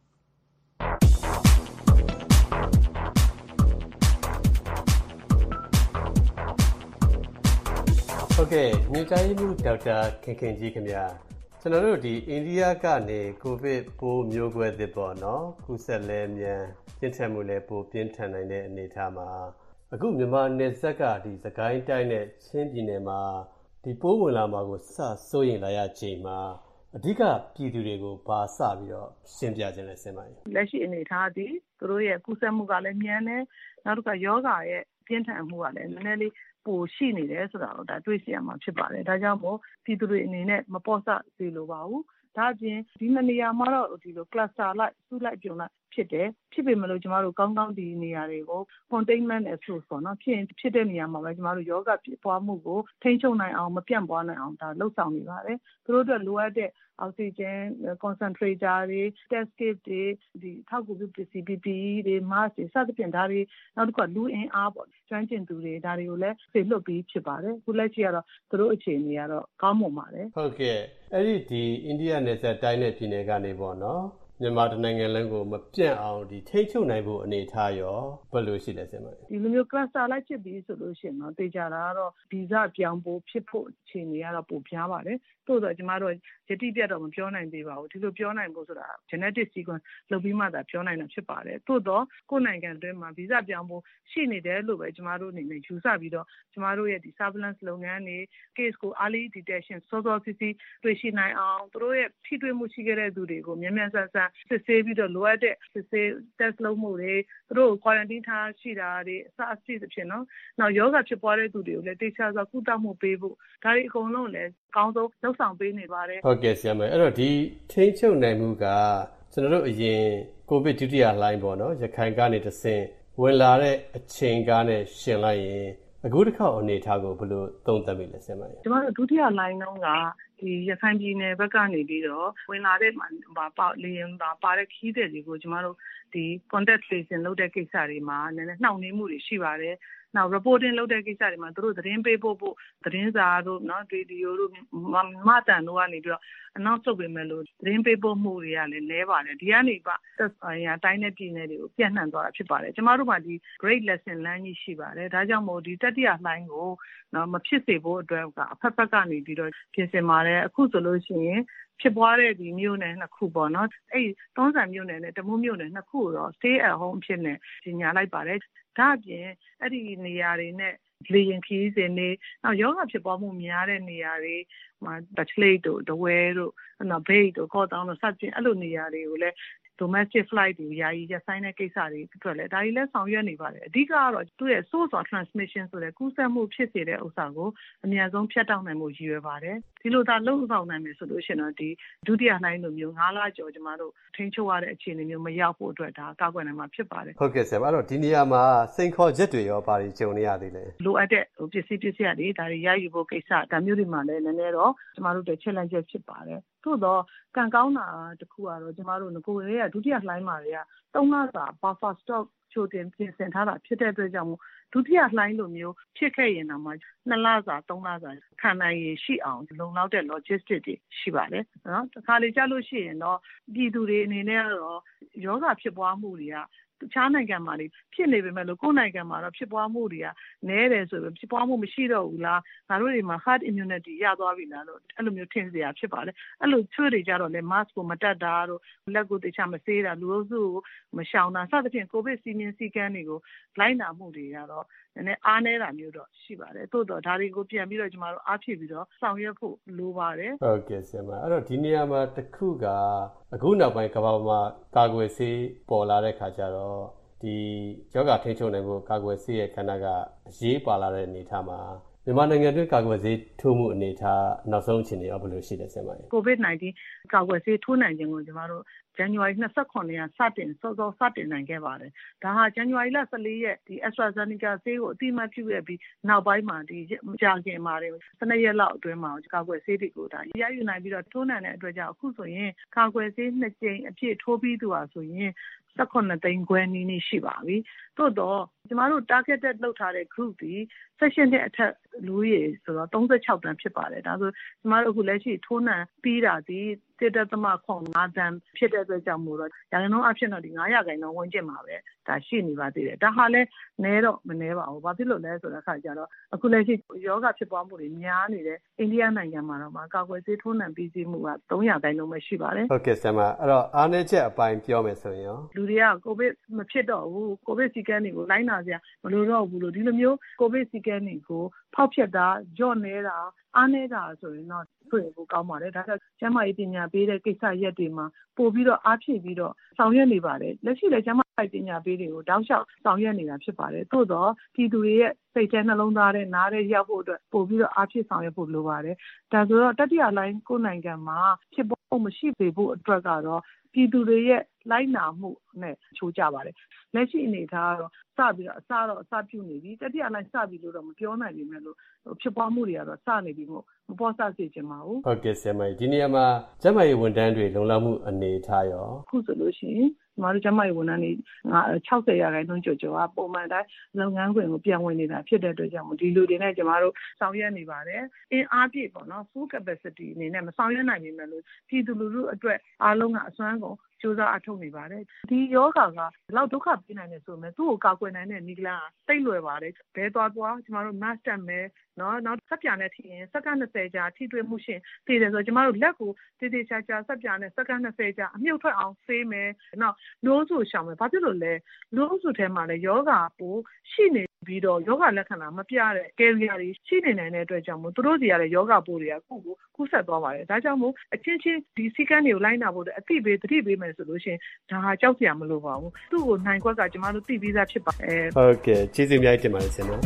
ဟုတ်ကဲ့ညွှန်ကြားရေးမှူးဒေါက်တာခင်ခင်ကြီးခင်ဗျာကျွန်တော်တို့ဒီအိန္ဒိယကနေကိုဗစ်ပိုးမျိုးကွဲသစ်ပေါ့နော်ကူးစက်လဲမြန်ပြင်းထန်မှုလဲပိုပြင်းထန်နိုင်တဲ့အနေအထားမှာအခုမြန်မာနယ်စပ်ကဒီစကိုင်းတိုင်းနဲ့ချင်းပြည်နယ်မှာဒီပိုးဝင်လာမှာကိုစစိုးရင်လာရချိန်မှာအဓိကပြည်သူတွေကိုဘာစပြီးတော့ရှင်းပြခြင်းလဲဆင်ပါရင်လက်ရှိအနေအထားဒီသူတို့ရဲ့ကူးစက်မှုကလည်းမြန်တယ်နောက်တစ်ခါယောဂရဲ့ပြင်းထန်မှုကလည်းနည်းနည်းလေးပိုရှိနေတယ်ဆိုတာတော့ဒါတွေ့ရှိရမှာဖြစ်ပါတယ်ဒါကြောင့်မို့ပြည်သူတွေအနေနဲ့မပေါ့ဆစေလိုပါဘူးဒါအပြင်ဒီနေရာမှာတော့ဒီလို cluster လိုက်စုလိုက်ပြုံလိုက်ဖြစ်တယ်ဖြစ်ပေမဲ့လို့ကျမတို့ကောင်းကောင်းဒီနေရာတွေကို containment approach ပေါ့နော်ဖြစ်တဲ့နေရာမှာပဲကျမတို့ယောဂဖြစ်ပွားမှုကိုထိန်းချုပ်နိုင်အောင်မပြန့်ပွားနိုင်အောင်ဒါလှုပ်ဆောင်နေပါတယ်သူတို့အတွက်လိုအပ်တဲ့အောက်ဆီဂျင် concentrator တွေ test kit တွေဒီထောက်ကူပြုပစ္စည်း PPE တွေ mask တွေစသဖြင့်ဒါတွေနောက်တစ်ခါလူအင်အားပေါ့ကျွမ်းကျင်သူတွေဒါတွေကိုလည်းဆေလွတ်ပြီးဖြစ်ပါတယ်ခုလက်ရှိကတော့သူတို့အခြေအနေကတော့ကောင်းမွန်ပါတယ်ဟုတ်ကဲ့အဲ့ဒီအိန္ဒိယနယ်စပ်တိုင်းနဲ့ပြည်နယ်ကနေပေါ့နော်မြန်မာတနိုင်ငံလုံးကိုမပြန့်အောင်ဒီထိန်းချုပ်နိုင်ဖို့အနေထားရောဘယ်လိုရှိလဲဆရာမဒီလိုမျိုး cluster လိုက်ဖြစ်ပြီးဆိုလို့ရှိရင်တော့သိကြတာကတော့ဗီဇပြောင်းဖို့ဖြစ်ဖို့အခြေအနေကတော့ပိုများပါတယ်သို့တော့ကျမတို့ယတိပြတ်တော့မပြောနိုင်သေးပါဘူးဒီလိုပြောနိုင်ဖို့ဆိုတာ genetic sequence လုပ်ပြီးမှသာပြောနိုင်တာဖြစ်ပါတယ်သို့တော့ကိုယ်နိုင်ငံအတွင်းမှာဗီဇပြောင်းဖို့ရှိနေတယ်လို့ပဲကျမတို့အနေနဲ့ယူဆပြီးတော့ကျမတို့ရဲ့ဒီ surveillance လုပ်ငန်းတွေ case ကို early detection စောစောစီးစီးတွေ့ရှိနိုင်အောင်သူတို့ရဲ့ထိတွေ့မှုရှိခဲ့တဲ့သူတွေကိုမြန်မြန်ဆန်ဆန်စစ်ဆေးပြီးတော့လိုအပ်တဲ့စစ်ဆေး test လုပ်မှုတွေသူတို့ quarantine ထားရှိတာတွေအစအစီအဖြစ်နော်နောက်ယောဂဖြစ်ပွားတဲ့သူတွေကိုလည်းတိကျစွာကုသမှုပေးဖို့ဒါတွေအကုန်လုံးလည်းအကောင်းဆုံးလုပ်ဆောင်ပေးနေပါတယ်ဟုတ်ကဲ့ဆရာမအဲ့တော့ဒီထိန်းချုပ်နိုင်မှုကကျွန်တော်တို့အရင်ကိုဗစ်ဒုတိယလှိုင်းပေါ့နော်ရခိုင်ကနေတဆင့်ဝင်လာတဲ့အချိန်ကားနဲ့ရှင်လိုက်ရင်အခုတစ်ခေါက်အနေထားကိုဘယ်လိုသုံးသပ်မိလဲဆရာမကျွန်တော်တို့ဒုတိယလှိုင်းတုန်းကဒီရခိုင်ပြည်နယ်ဘက်ကနေပြီးတော့ဝင်လာတဲ့လေယာဉ်ပါတဲ့ခီးတဲ့တွေကိုကျွန်တော်တို့ဒီ contact tracing လုပ်တဲ့ကိစ္စတွေမှာနည်းနည်းနှောင့်နှေးမှုတွေရှိပါတယ်နောက် reporting လုပ်တဲ့ကိစ္စတွေမှာသူတို့သတင်းပေးဖို့သတင်းစာတို့เนาะဗီဒီယိုတို့မတန်တို့ကနေပြီးတော့ announce လုပ်ပေးမယ်လို့သတင်းပေးဖို့မှုတွေကလည်းလဲပါတယ်ဒီကနေပါတိုင်းနဲ့ပြည်နယ်တွေကိုပြန့်နှံ့သွားတာဖြစ်ပါတယ်ကျမတို့မှာဒီ great lesson learn ကြီးရှိပါတယ်ဒါကြောင့်မို့ဒီတတိယလှိုင်းကိုเนาะမဖြစ်စေဖို့အတွက်ကအဖက်ဖက်ကနေပြီးတော့ပြင်ဆင်ပါတယ်အခုဆိုလို့ရှိရင်ဖြစ်ပွားတဲ့ဒီမြို့နယ်နှစ်ခုပေါ့နော်အဲ့သုံးဆန်မြို့နယ်နဲ့တမူးမြို့နယ်နှစ်ခုတော့ stay at home ဖြစ်နေကြီးညာလိုက်ပါတယ်ဒါအပြင်အဲ့ဒီနေရာတွေနဲ့လေရင်ခီးစင်နေနောက်ယောဂဖြစ်ပွားမှုများတဲ့နေရာတွေမှာတချလိတ်တို့တဝဲတို့နောက်ဘေးတို့ကော့တောင်းတို့စသဖြင့်အဲ့လိုနေရာတွေကိုလည်း domestic flight တွေယာယီရပ်ဆိုင်းတဲ့ကိစ္စတွေအတွက်လည်းဒါတွေလည်းဆောင်ရွက်နေပါတယ်အဓိကကတော့သူ့ရဲ့ source of transmission ဆိုတဲ့ကူးစက်မှုဖြစ်စေတဲ့ဥစ္စာကိုအများဆုံးဖြတ်တောက်နိုင်မှုရည်ရွယ်ပါတယ်ဒီလိုသာလုံဆောင်နိုင်မယ်ဆိုလို့ရှိရင်တော့ဒီဒုတိယလှိုင်းလိုမျိုး9လကျော်ကျမတို့ထိန်းချုပ်ရတဲ့အခြေအနေမျိုးမရောက်ဖို့အတွက်ဒါကောက်ွယ်နိုင်မှာဖြစ်ပါတယ်ဟုတ်ကဲ့ဆရာအဲ့တော့ဒီနေရာမှာစိန်ခေါ်ချက်တွေရောဘာတွေကြုံနေရသေးလဲလိုအပ်တဲ့ပစ္စည်းတွေဒါတွေရယူဖို့ကိစ္စဒါမျိုးတွေမှာလည်းနည်းနည်းတော့ကျမတို့တွေ challenge ဖြစ်ပါတယ်သို့တော့ကံကောင်းတာတခုကတော့ကျမတို့ငကိုယ်ရဲ့ဒုတိယလှိုင်းမှာတွေက3လစာ buffer stock ချိုတင်ပြင်ဆင်ထားတာဖြစ်တဲ့အတွက်ကြောင့်ဒုတိယလှိုင်းလိုမျိုးဖြစ်ခဲ့ရင်တော့မှ2လစာ3လစာခံနိုင်ရရှိအောင်လုံလောက်တဲ့ logistics တွေရှိပါတယ်နော်တခါလေကြာလို့ရှိရင်တော့ပြည်သူတွေအနေနဲ့ကတော့ယောဂဖြစ်ပွားမှုတွေကတခြားနိုင်ငံမှာဖြစ်နေပေမဲ့လို့ကိုယ်နိုင်ငံမှာတော့ဖြစ်ပွားမှုတွေကနည်းတယ်ဆိုပြီးဖြစ်ပွားမှုမရှိတော့ဘူးလားငါတို့တွေမှာ herd immunity ရသွားပြီလားလို့အဲ့လိုမျိုးထင်စရာဖြစ်ပါတယ်အဲ့လိုချွေတွေကြတော့လေ mask ကိုမတက်တာတို့လက်ကိုတခြားမဆေးတာလူအုပ်စုကိုမရှောင်တာစသဖြင့်ကိုဗစ်စီမင်းစီကန်းတွေကိုလိုက်နာမှုတွေကတော့နည်းနည်းအားနည်းတာမျိုးတော့ရှိပါတယ်သို့တော့ဒါတွေကိုပြန်ပြီးတော့ကျမတို့အားဖြည့်ပြီးတော့ဆောင်ရွက်ဖို့လိုပါတယ်ဟုတ်ကဲ့ဆရာမအဲ့တော့ဒီနေရာမှာတစ်ခုကအခုနောက်ပိုင်းကမ္ဘာမှာကာကွယ်ဆေးပေါ်လာတဲ့ခါကျတော့ဒီယောဂထိန်းချုပ်နိုင်ဖို့ကာကွယ်ဆေးရဲ့ခန္ဓာကအရေးပါလာတဲ့အနေအထားမှာမြန်မာနိုင်ငံတွင်းကာကွယ်ဆေးထိုးမှုအနေအထားနောက်ဆုံးအခြေအနေရောဘယ်လိုရှိလဲဆရာမကြီး COVID-19 ကာကွယ်ဆေးထိုးနိုင်ခြင်းကိုကျမတို့ January 29 ရက်စတင်နိုင်ခဲ့ပါတယ်ဒါဟာ January 14 ရက်ဒီ AstraZeneca ဆေးကိုအတိအမှတ်ပြုခဲ့ပြီးနောက်ပိုင်းမှာဒီကြာခင်မှာ12ရက်လောက်အတွင်းမှာကာကွယ်ဆေးတွေကိုဒါရယူနိုင်ပြီးတော့ထိုးနိုင်တဲ့အတွက်ကြောင့်အခုဆိုရင်ကာကွယ်ဆေး2ကြိမ်အပြည့်ထိုးပြီးသူဟာဆိုရင်18သိန်းခွဲနီးနီးရှိပါပြီ။သို့တော့ကျမတို့ targeted လုပ်ထားတဲ့ group ဒီ session တဲ့အထက်လူကြီးဆိုတော့36တန်းဖြစ်ပါတယ်။ဒါဆိုကျမတို့အခုလက်ရှိထိုးနှံပြီးတာဒီ1.5 တန်းဖြစ်တဲ့အတွက်ကြောင့်မို့တော့ရာခိုင်နှုန်းအဖြစ်တော့ဒီ9%ဝန်းကျင်မှာပဲဒါရှိနေပါသေးတယ်။ဒါဟာလည်းနည်းတော့မနည်းပါဘူး။ဘာဖြစ်လို့လဲဆိုတော့အခါကျတော့အခုလက်ရှိယောဂဖြစ်ပွားမှုတွေများနေတဲ့အိန္ဒိယနိုင်ငံမှာတော့ကာကွယ်ဆေးထိုးနှံပြီးစီးမှုက3%ပဲရှိပါတယ်။ဟုတ်ကဲ့ဆရာမအဲ့တော့အားနည်းချက်အပိုင်းပြောမယ်ဆိုရင်ရောလူတွေကကိုဗစ်မဖြစ်တော့ဘူးကိုဗစ်စီကန်းတွေကိုလိုက်နာစရာမလိုတော့ဘူးလို့ဒီလိုမျိုးကိုဗစ်စီကန်းတွေကိုဖောက်ဖျက်တာကြော့နေတာအားနည်းတာဆိုရင်တော့ဆွေးဖို့ကောင်းပါတယ်ဒါကြောင့်ကျန်းမာရေးပညာပေးတဲ့ကိစ္စရက်တွေမှာပို့ပြီးတော့အားဖြည့်ပြီးတော့ဆောင်ရွက်နေပါတယ်လက်ရှိလည်းကျန်းမာရေးပညာပေးတွေကိုတောက်လျှောက်ဆောင်ရွက်နေတာဖြစ်ပါတယ်သို့တော့ပြည်သူတွေရဲ့စိတ်ထဲနှလုံးသားထဲနားထဲရောက်ဖို့အတွက်ပို့ပြီးတော့အားဖြည့်ဆောင်ရွက်ဖို့လိုပါတယ်ဒါဆိုတော့တတိယလိုင်းကိုနိုင်ငံမှာဖြစ်ပွားဟုတ်မရှိပေဖို့အတွက်ကတော့ပြည်သူတွေရဲ့လိုက်နာမှုနဲ့ချိုးကြပါတယ်လက်ရှိအနေထားကတော့စပြီးတော့အစပြုနေပြီတတိယလိုက်စပြီးလို့တော့မပြောနိုင်ပေမဲ့လို့ဖြစ်ပွားမှုတွေကတော့စနေပြီမို့မပေါ်ဆစေချင်ပါဘူးဟုတ်ကဲ့ဆရာမဒီနေရာမှာကျန်းမာရေးဝန်ထမ်းတွေလုံလောက်မှုအနေထားရောခုဆိုလို့ရှိရင်ဒီမှာကျန်းမာရေးဝန်ထမ်းတွေ60%ကျော်ကပုံမှန်တိုင်းလုပ်ငန်းခွင်ကိုပြန်ဝင်နေတာဖြစ်တဲ့အတွက်ကြောင့်ဒီလူတွေနဲ့ကျမတို့ဆောင်ရွက်နေပါတယ်အင်အားပြည့်ပေါ့နော် full capacity အနေနဲ့မဆောင်ရွက်နိုင်ပေမဲ့လို့ပြည်သူလူထုအတွက်အားလုံးကအစွမ်းကုန်ကြိုးစားအထောက်နေပါတယ်ဒီယောဂါကလောက်ဒုက္ခပေးနိုင်တယ်ဆိုပေမဲ့သူ့ကိုကာကွယ်နိုင်တဲ့နည်းလမ်းတိတ်လွယ်ပါတယ်ဘဲသွားကျမတို့ mask တက်မယ်နော်နောက်စက်ပြာနဲ့ထိရင်စက္ကန့်20ကြာထိတွေ့မှုရှင်သိတယ်ဆိုကျမတို့လက်ကိုတေးသေးချာချာစက်ပြာနဲ့စက္ကန့်20ကြာအမြုပ်ထွက်အောင်ဆေးမယ်နောက်နိုးစုရှောင်မယ်ဘာဖြစ်လို့လဲနိုးစုထဲမှာလည်းယောဂါပိုးရှိနေပြီးတော့ယောဂလက္ခဏာမပြတဲ့ carrier တွေရှိနေနိုင်တဲ့အတွက်ကြောင့်မို့သူတို့စီရတဲ့ယောဂပိုးတွေကကူးဆက်သွားပါတယ်ဒါကြောင့်မို့အချင်းချင်းဒီစည်းကမ်းတွေကိုလိုက်နာဖို့အသိပေးမယ်ဆိုလို့ရှိရင်ဒါဟာကြောက်စရာမလိုပါဘူးသူ့ကိုနိုင်ခွက်ကကျမတို့သိပြီးသားဖြစ်ပါတယ်ဟုတ်ကဲ့ကျေးဇူးများတင်ပါတယ်ဆရာမ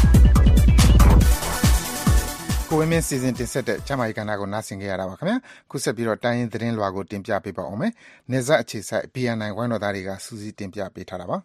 ကိုဝင်းမင်းစီစဉ်တင်ဆက်တဲ့ကျမကြီးကဏ္ဍကိုနားဆင်ကြရတာပါခင်ဗျာခုဆက်ပြီးတော့တိုင်းရင်းသတင်းလွှာကိုတင်ပြပေးပါအောင်မယ်နေဆက်အခြေဆိုင် BNI ဝိုင်းတော်သားတွေကစူးစီးတင်ပြပေးထားတာပါ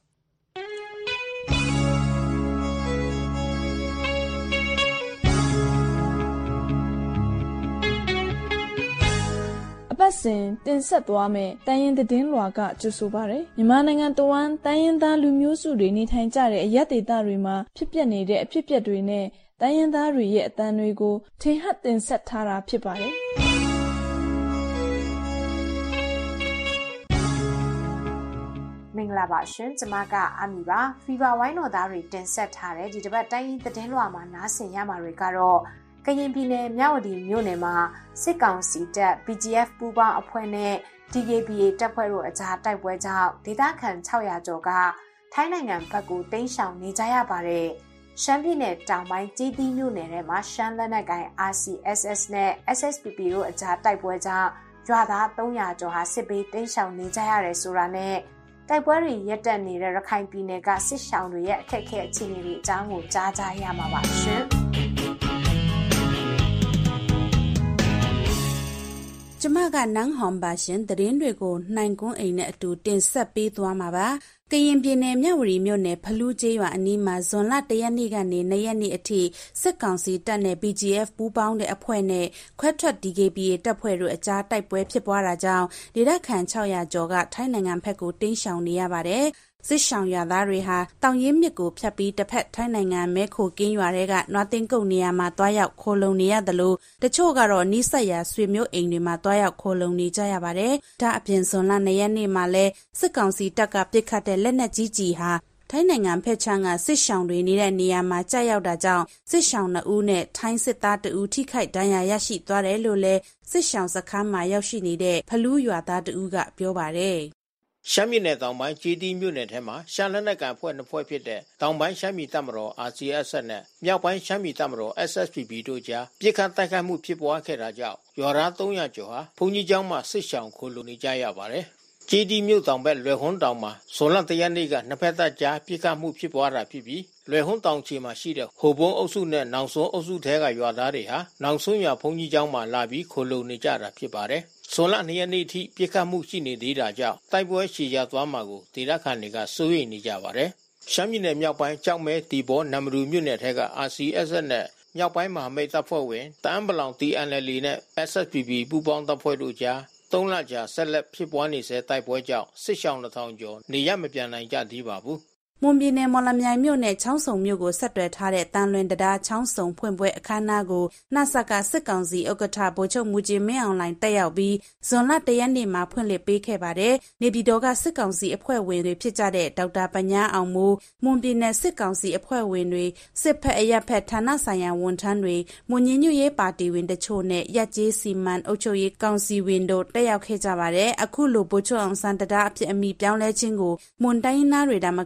အပတ်စဉ်တင်ဆက်သွားမယ်တိုင်းရင်းသတင်းလွှာကကြိုဆိုပါရယ်မြန်မာနိုင်ငံတဝန်းတိုင်းရင်းသားလူမျိုးစုတွေနေထိုင်ကြတဲ့အရပ်ဒေသတွေမှာဖြစ်ပျက်နေတဲ့အဖြစ်အပျက်တွေနဲ့တိုင်းရင်းသားတွေရဲ့အသံတွေကိုထင်ဟပ်တင်ဆက်ထားတာဖြစ်ပါတယ်မင်္ဂလာပါရှင်ကျမကအမီပါဖီဗာဝိုင်းတော်သားတွေတင်ဆက်ထားတဲ့ဒီတစ်ပတ်တိုင်းရင်းသတင်းလွှာမှာနားဆင်ရမှာတွေကတော့ကရင်ပြည်နယ်မြဝတီမြို့နယ်မှာစစ်ကောင်စီတပ် BGF ပူးပေါင်းအဖွဲ့နဲ့ DKBA တပ်ဖွဲ့တို့အကြားတိုက်ပွဲကြောင့်ဒေသခံ600ကျော်ကထိုင်းနိုင်ငံဘက်ကိုတိမ်းရှောင်နေကြရပါတယ်။ရှမ်းပြည်နယ်တောင်ပိုင်းကြီးသီးမြို့နယ်ထဲမှာရှမ်းလက်နက်ကိုင် RCSS နဲ့ SSPP တို့အကြားတိုက်ပွဲကြောင့်ရွာသား300ကျော်ဟာစစ်ဘေးတိမ်းရှောင်နေကြရတယ်ဆိုတာနဲ့တိုက်ပွဲတွေရပ်တန့်နေတဲ့ရခိုင်ပြည်နယ်ကစစ်ရှောင်တွေရဲ့အခက်အခဲအခြေအနေတွေအကြောင်းကိုကြားကြရမှာပါရှင်။ကျမကနန်းဟွန်ပါရှင်သတင်းတွေကိုနိုင်ကွန်းအိမ်နဲ့အတူတင်ဆက်ပေးသွားမှာပါကရင်ပြည်နယ်မြဝတီမြို့နယ်ဖလူးကျေးရွာအနီးမှာဇွန်လ1ရက်နေ့ကနေ2ရက်နေ့အထိစစ်ကောင်စီတပ်နဲ့ BGF ပူးပေါင်းတဲ့အဖွဲ့နဲ့ခွဲထွက် DKBA တပ်ဖွဲ့တို့အကြားတိုက်ပွဲဖြစ်ပွားတာကြောင့်ဒေသခံ600ကျော်ကထိုင်းနိုင်ငံဘက်ကိုတိမ်းရှောင်နေရပါတယ်စစ်ရှောင်ရွာသားတွေဟာတောင်ရင်မြစ်ကိုဖြတ်ပြီးတစ်ဖက်ထိုင်းနိုင်ငံမဲခိုကင်းရွာတွေကနွားသိန်းကုတ်နေရာမှာတွားရောက်ခိုလုံနေရတယ်လို့တချို့ကတော့နီးစပ်ရာဆွေမျိုးအိမ်တွေမှာတွားရောက်ခိုလုံနေကြရပါတယ်။ဒါအပြင်ဇွန်လ2ရက်နေ့မှာလဲစစ်ကောင်စီတပ်ကပစ်ခတ်တဲ့လက်နက်ကြီးဟာထိုင်းနိုင်ငံဖက်ချမ်းကစစ်ရှောင်တွေနေတဲ့နေရာမှာကြာရောက်တာကြောင့်စစ်ရှောင်2ဦးနဲ့ထိုင်းစစ်သား2ဦးထိခိုက်ဒဏ်ရာရရှိသွားတယ်လို့လဲစစ်ရှောင်စခန်းမှာရောက်ရှိနေတဲ့ဖလူးရွာသား2ဦးကပြောပါတယ်ရှမ်းပြည်နယ်တောင်ပိုင်းကြီးတီးမြို့နယ်ထဲမှာရှမ်းလက်နက်ကန်ဖွဲ့နှစ်ဖွဲ့ဖြစ်တဲ့တောင်ပိုင်းရှမ်းပြည်တပ်မတော် RCSS နဲ့မြောက်ပိုင်းရှမ်းပြည်တပ်မတော် SSPP တို့ကြားပြစ်ခတ်တိုက်ခိုက်မှုဖြစ်ပွားခဲ့တာကြောင့်ရွာသား300ကျော်ဟာဘုံကြီးကျောင်းမှာစစ်ရှောင်ခိုလှုံနေကြရပါတယ်။ကြီးတီးမြို့တောင်ဘက်လွယ်ဟွန်းတောင်မှာဇွန်လ1ရက်နေ့ကနှစ်ဖက်တပ်ကြားပြစ်ခတ်မှုဖြစ်ပွားတာဖြစ်ပြီးလွယ်ဟွန်းတောင်ချေမှာရှိတဲ့ဟိုဘုံအုပ်စုနဲ့နောင်ဆွန်းအုပ်စုထဲကရွာသားတွေဟာနောင်ဆွန်းရွာဘုံကြီးကျောင်းမှာလာပြီးခိုလှုံနေကြတာဖြစ်ပါတယ်။ဇွန်လ2ရက်နေ့ထိပြစ်ခတ်မှုရှိနေသေးတာကြောင့်တိုက်ပွဲရှည်ရသွားမှာကိုဒေသခံတွေကစိုးရိမ်နေကြပါတယ်။ရှမ်းပြည်နယ်မြောက်ပိုင်းကြောက်မဲတီဘောနမ်ရူမြို့နယ်ထဲက RCSS နဲ့မြောက်ပိုင်းမဟာမိတ်တပ်ဖွဲ့ဝင်တအန်းပလောင် TNLA နဲ့ SSPP ပူးပေါင်းတပ်ဖွဲ့တို့ကြား3လကြာဆက်လက်ဖြစ်ပွားနေစေတိုက်ပွဲကြောင့်စစ်ရှောင်း2000ကျော်နေရမပြန်နိုင်ကြသေးပါဘူးမွန်ပြည်နယ်မော်လမြိုင်မြို့နယ်ချောင်းဆုံမြို့ကိုဆက်သွယ်ထားတဲ့တန်လွင်တရားချောင်းဆုံဖွင့်ပွဲအခမ်းအနားကိုနှဆက်ကစစ်ကောင်စီဥက္ကဋ္ဌဗိုလ်ချုပ်မူကြီးမင်းအောင်လှိုင်တက်ရောက်ပြီးဇွန်လ1ရက်နေ့မှာဖွင့်လှစ်ပေးခဲ့ပါတယ်။နေပြည်တော်ကစစ်ကောင်စီအဖွဲ့ဝင်တွေဖြစ်ကြတဲ့ဒေါက်တာပညာအောင်မိုးမွန်ပြည်နယ်စစ်ကောင်စီအဖွဲ့ဝင်တွေစစ်ဖက်အရက်ဖက်ဌာနဆိုင်ရာဝန်ထမ်းတွေမွန်ညညွရေးပါတီဝင်တချို့နဲ့ရက်ကျေးစီမံအုပ်ချုပ်ရေးကောင်စီဝင်တို့တက်ရောက်ခဲ့ကြပါတယ်။အခုလိုဗိုလ်ချုပ်အောင်ဆန်းတရားအဖြစ်အမိပြောင်းလဲခြင်းကိုမွန်တိုင်းသားတွေဒါမကပြည်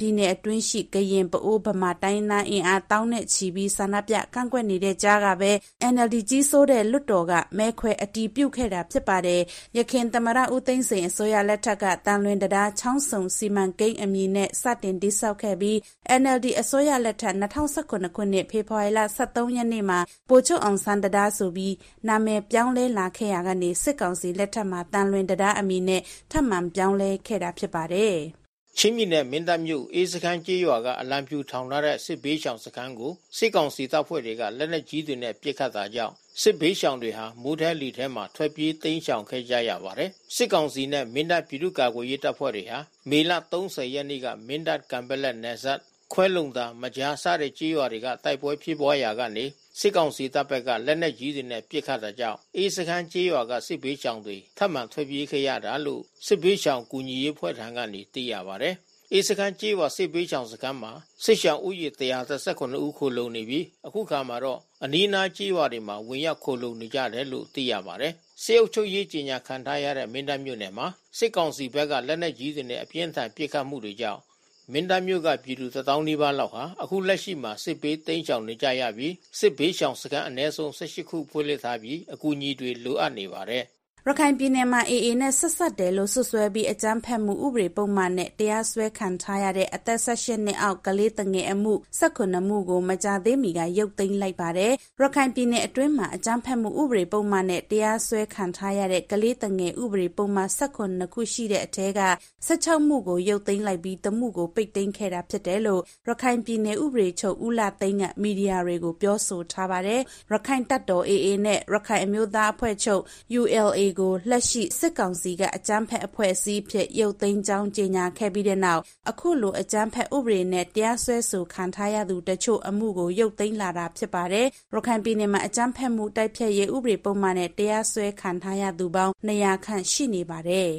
ပြည်နယ်အတွင်းရှိကရင်ပအိုးဗမာတိုင်းသားအင်အားတောင်းနဲ့ချီပြီးဆန္ဒပြကန့်ကွက်နေတဲ့ကြားကပဲ NLD ကြီးစိုးတဲ့လွှတ်တော်ကမဲခွဲအတည်ပြုခဲ့တာဖြစ်ပါတယ်။ရခင်သမ္မတဦးသိန်းစိန်အစိုးရလက်ထက်ကတန်လွင်တရားချောင်းစုံစီမံကိန်းအမည်နဲ့စတင်တည်ဆောက်ခဲ့ပြီး NLD အစိုးရလက်ထက်2019ခုနှစ်ဖေဖော်ဝါရီလ23ရက်နေ့မှာပိုချုပ်အောင်ဆန်းတရားဆိုပြီးနာမည်ပြောင်းလဲလာခဲ့ရကနေစစ်ကောင်စီလက်ထက်မှာတန်လွင်တရားအမည်နဲ့ထပ်မံပြောင်းလဲခဲ့တာဖြစ်ပါတယ်။ချင်းပြည်နယ်မင်းတပ်မြို့အေးစခန်းကျေးရွာကအလံဖြူထောင်ထားတဲ့စစ်ဘေးရှောင်စခန်းကိုစစ်ကောင်စီတပ်ဖွဲ့တွေကလက်နက်ကြီးတွေနဲ့ပစ်ခတ်တာကြောင့်စစ်ဘေးရှောင်တွေဟာမိုးထဲလီထဲမှာထွက်ပြေးတိမ်းရှောင်ခဲ့ကြရပါတယ်။စစ်ကောင်စီနဲ့မင်းတပ်ပြည်သူ့ကာကွယ်ရေးတပ်ဖွဲ့တွေဟာမေလ30ရက်နေ့ကမင်းတပ်ကံပလက်နယ်စပ်ခွဲလုံသာမကြားစတဲ့ကျေးရွာတွေကတိုက်ပွဲဖြစ်ပွားရာကနေစစ်ကောင်စီတပ်ဘက်ကလက်နက်ကြီးတွေနဲ့ပစ်ခတ်တာကြောင့်အေးစခန်းကျေးရွာကစစ်ဘေးရှောင်တွေထပ်မံထွက်ပြေးခဲ့ရတာလို့စစ်ဘေးရှောင်ကူညီရေးဖွဲ့ထံကနေသိရပါတယ်။အေးစခန်းကျေးရွာစစ်ဘေးရှောင်စခန်းမှာစစ်ရှောင်ဦးရေ139ဦးခိုလုံနေပြီးအခုခါမှာတော့အနီးနားကျေးရွာတွေမှာဝင်ရောက်ခိုလုံနေကြတယ်လို့သိရပါတယ်။စစ်အုပ်ချုပ်ရေးကြီးညာခံထားရတဲ့မင်းတပ်မြို့နယ်မှာစစ်ကောင်စီဘက်ကလက်နက်ကြီးတွေနဲ့အပြင်းထန်ပစ်ခတ်မှုတွေကြောင့်မင်းတပ်မြို့ကပြည်သူ1000နီးပါးလောက်ဟာအခုလက်ရှိမှာစစ်ဘေးတိမ်းရှောင်နေကြရပြီးစစ်ဘေးရှောင်စခန်းအနည်းဆုံး18ခုဖွင့်လှစ်ထားပြီးအကူအညီတွေလိုအပ်နေပါတယ်။ရခိုင်ပြည်နယ်မှာ AA နဲ့ဆက်ဆက်တယ်လို့ဆွဆွဲပြီးအကြမ်းဖက်မှုဥပဒေပုံမှန်နဲ့တရားစွဲခံထားရတဲ့အသက်18နှစ်အောက်ကလေးတငယ်အမှု19မှုကိုမကြသေးမီကရုပ်သိမ်းလိုက်ပါတယ်။ရခိုင်ပြည်နယ်အတွင်းမှာအကြမ်းဖက်မှုဥပဒေပုံမှန်နဲ့တရားစွဲခံထားရတဲ့ကလေးတငယ်ဥပဒေပုံမှန်19ခုရှိတဲ့အထက်က16မှုကိုရုပ်သိမ်းလိုက်ပြီးတမှုကိုပိတ်သိမ်းခဲ့တာဖြစ်တယ်လို့ရခိုင်ပြည်နယ်ဥပဒေချုပ်ဦးလာသိန်းကမီဒီယာတွေကိုပြောဆိုထားပါတယ်။ရခိုင်တပ်တော် AA နဲ့ရခိုင်အမျိုးသားအဖွဲ့ချုပ် ULAကိုလက်ရှိစစ်ကောင်စီကအကြမ်းဖက်အဖွဲ့အစည်းဖြစ်ရုပ်သိမ်းကြောင်းကြေညာခဲ့ပြီးတဲ့နောက်အခုလိုအကြမ်းဖက်ဥပဒေနဲ့တရားစွဲဆိုခံထားရသူတချို့အမှုကိုရုပ်သိမ်းလာတာဖြစ်ပါတယ်။ရခိုင်ပြည်နယ်မှာအကြမ်းဖက်မှုတိုက်ဖျက်ရေးဥပဒေပုံမှန်နဲ့တရားစွဲခံထားရသူပေါင်း200ခန့်ရှိနေပါတယ်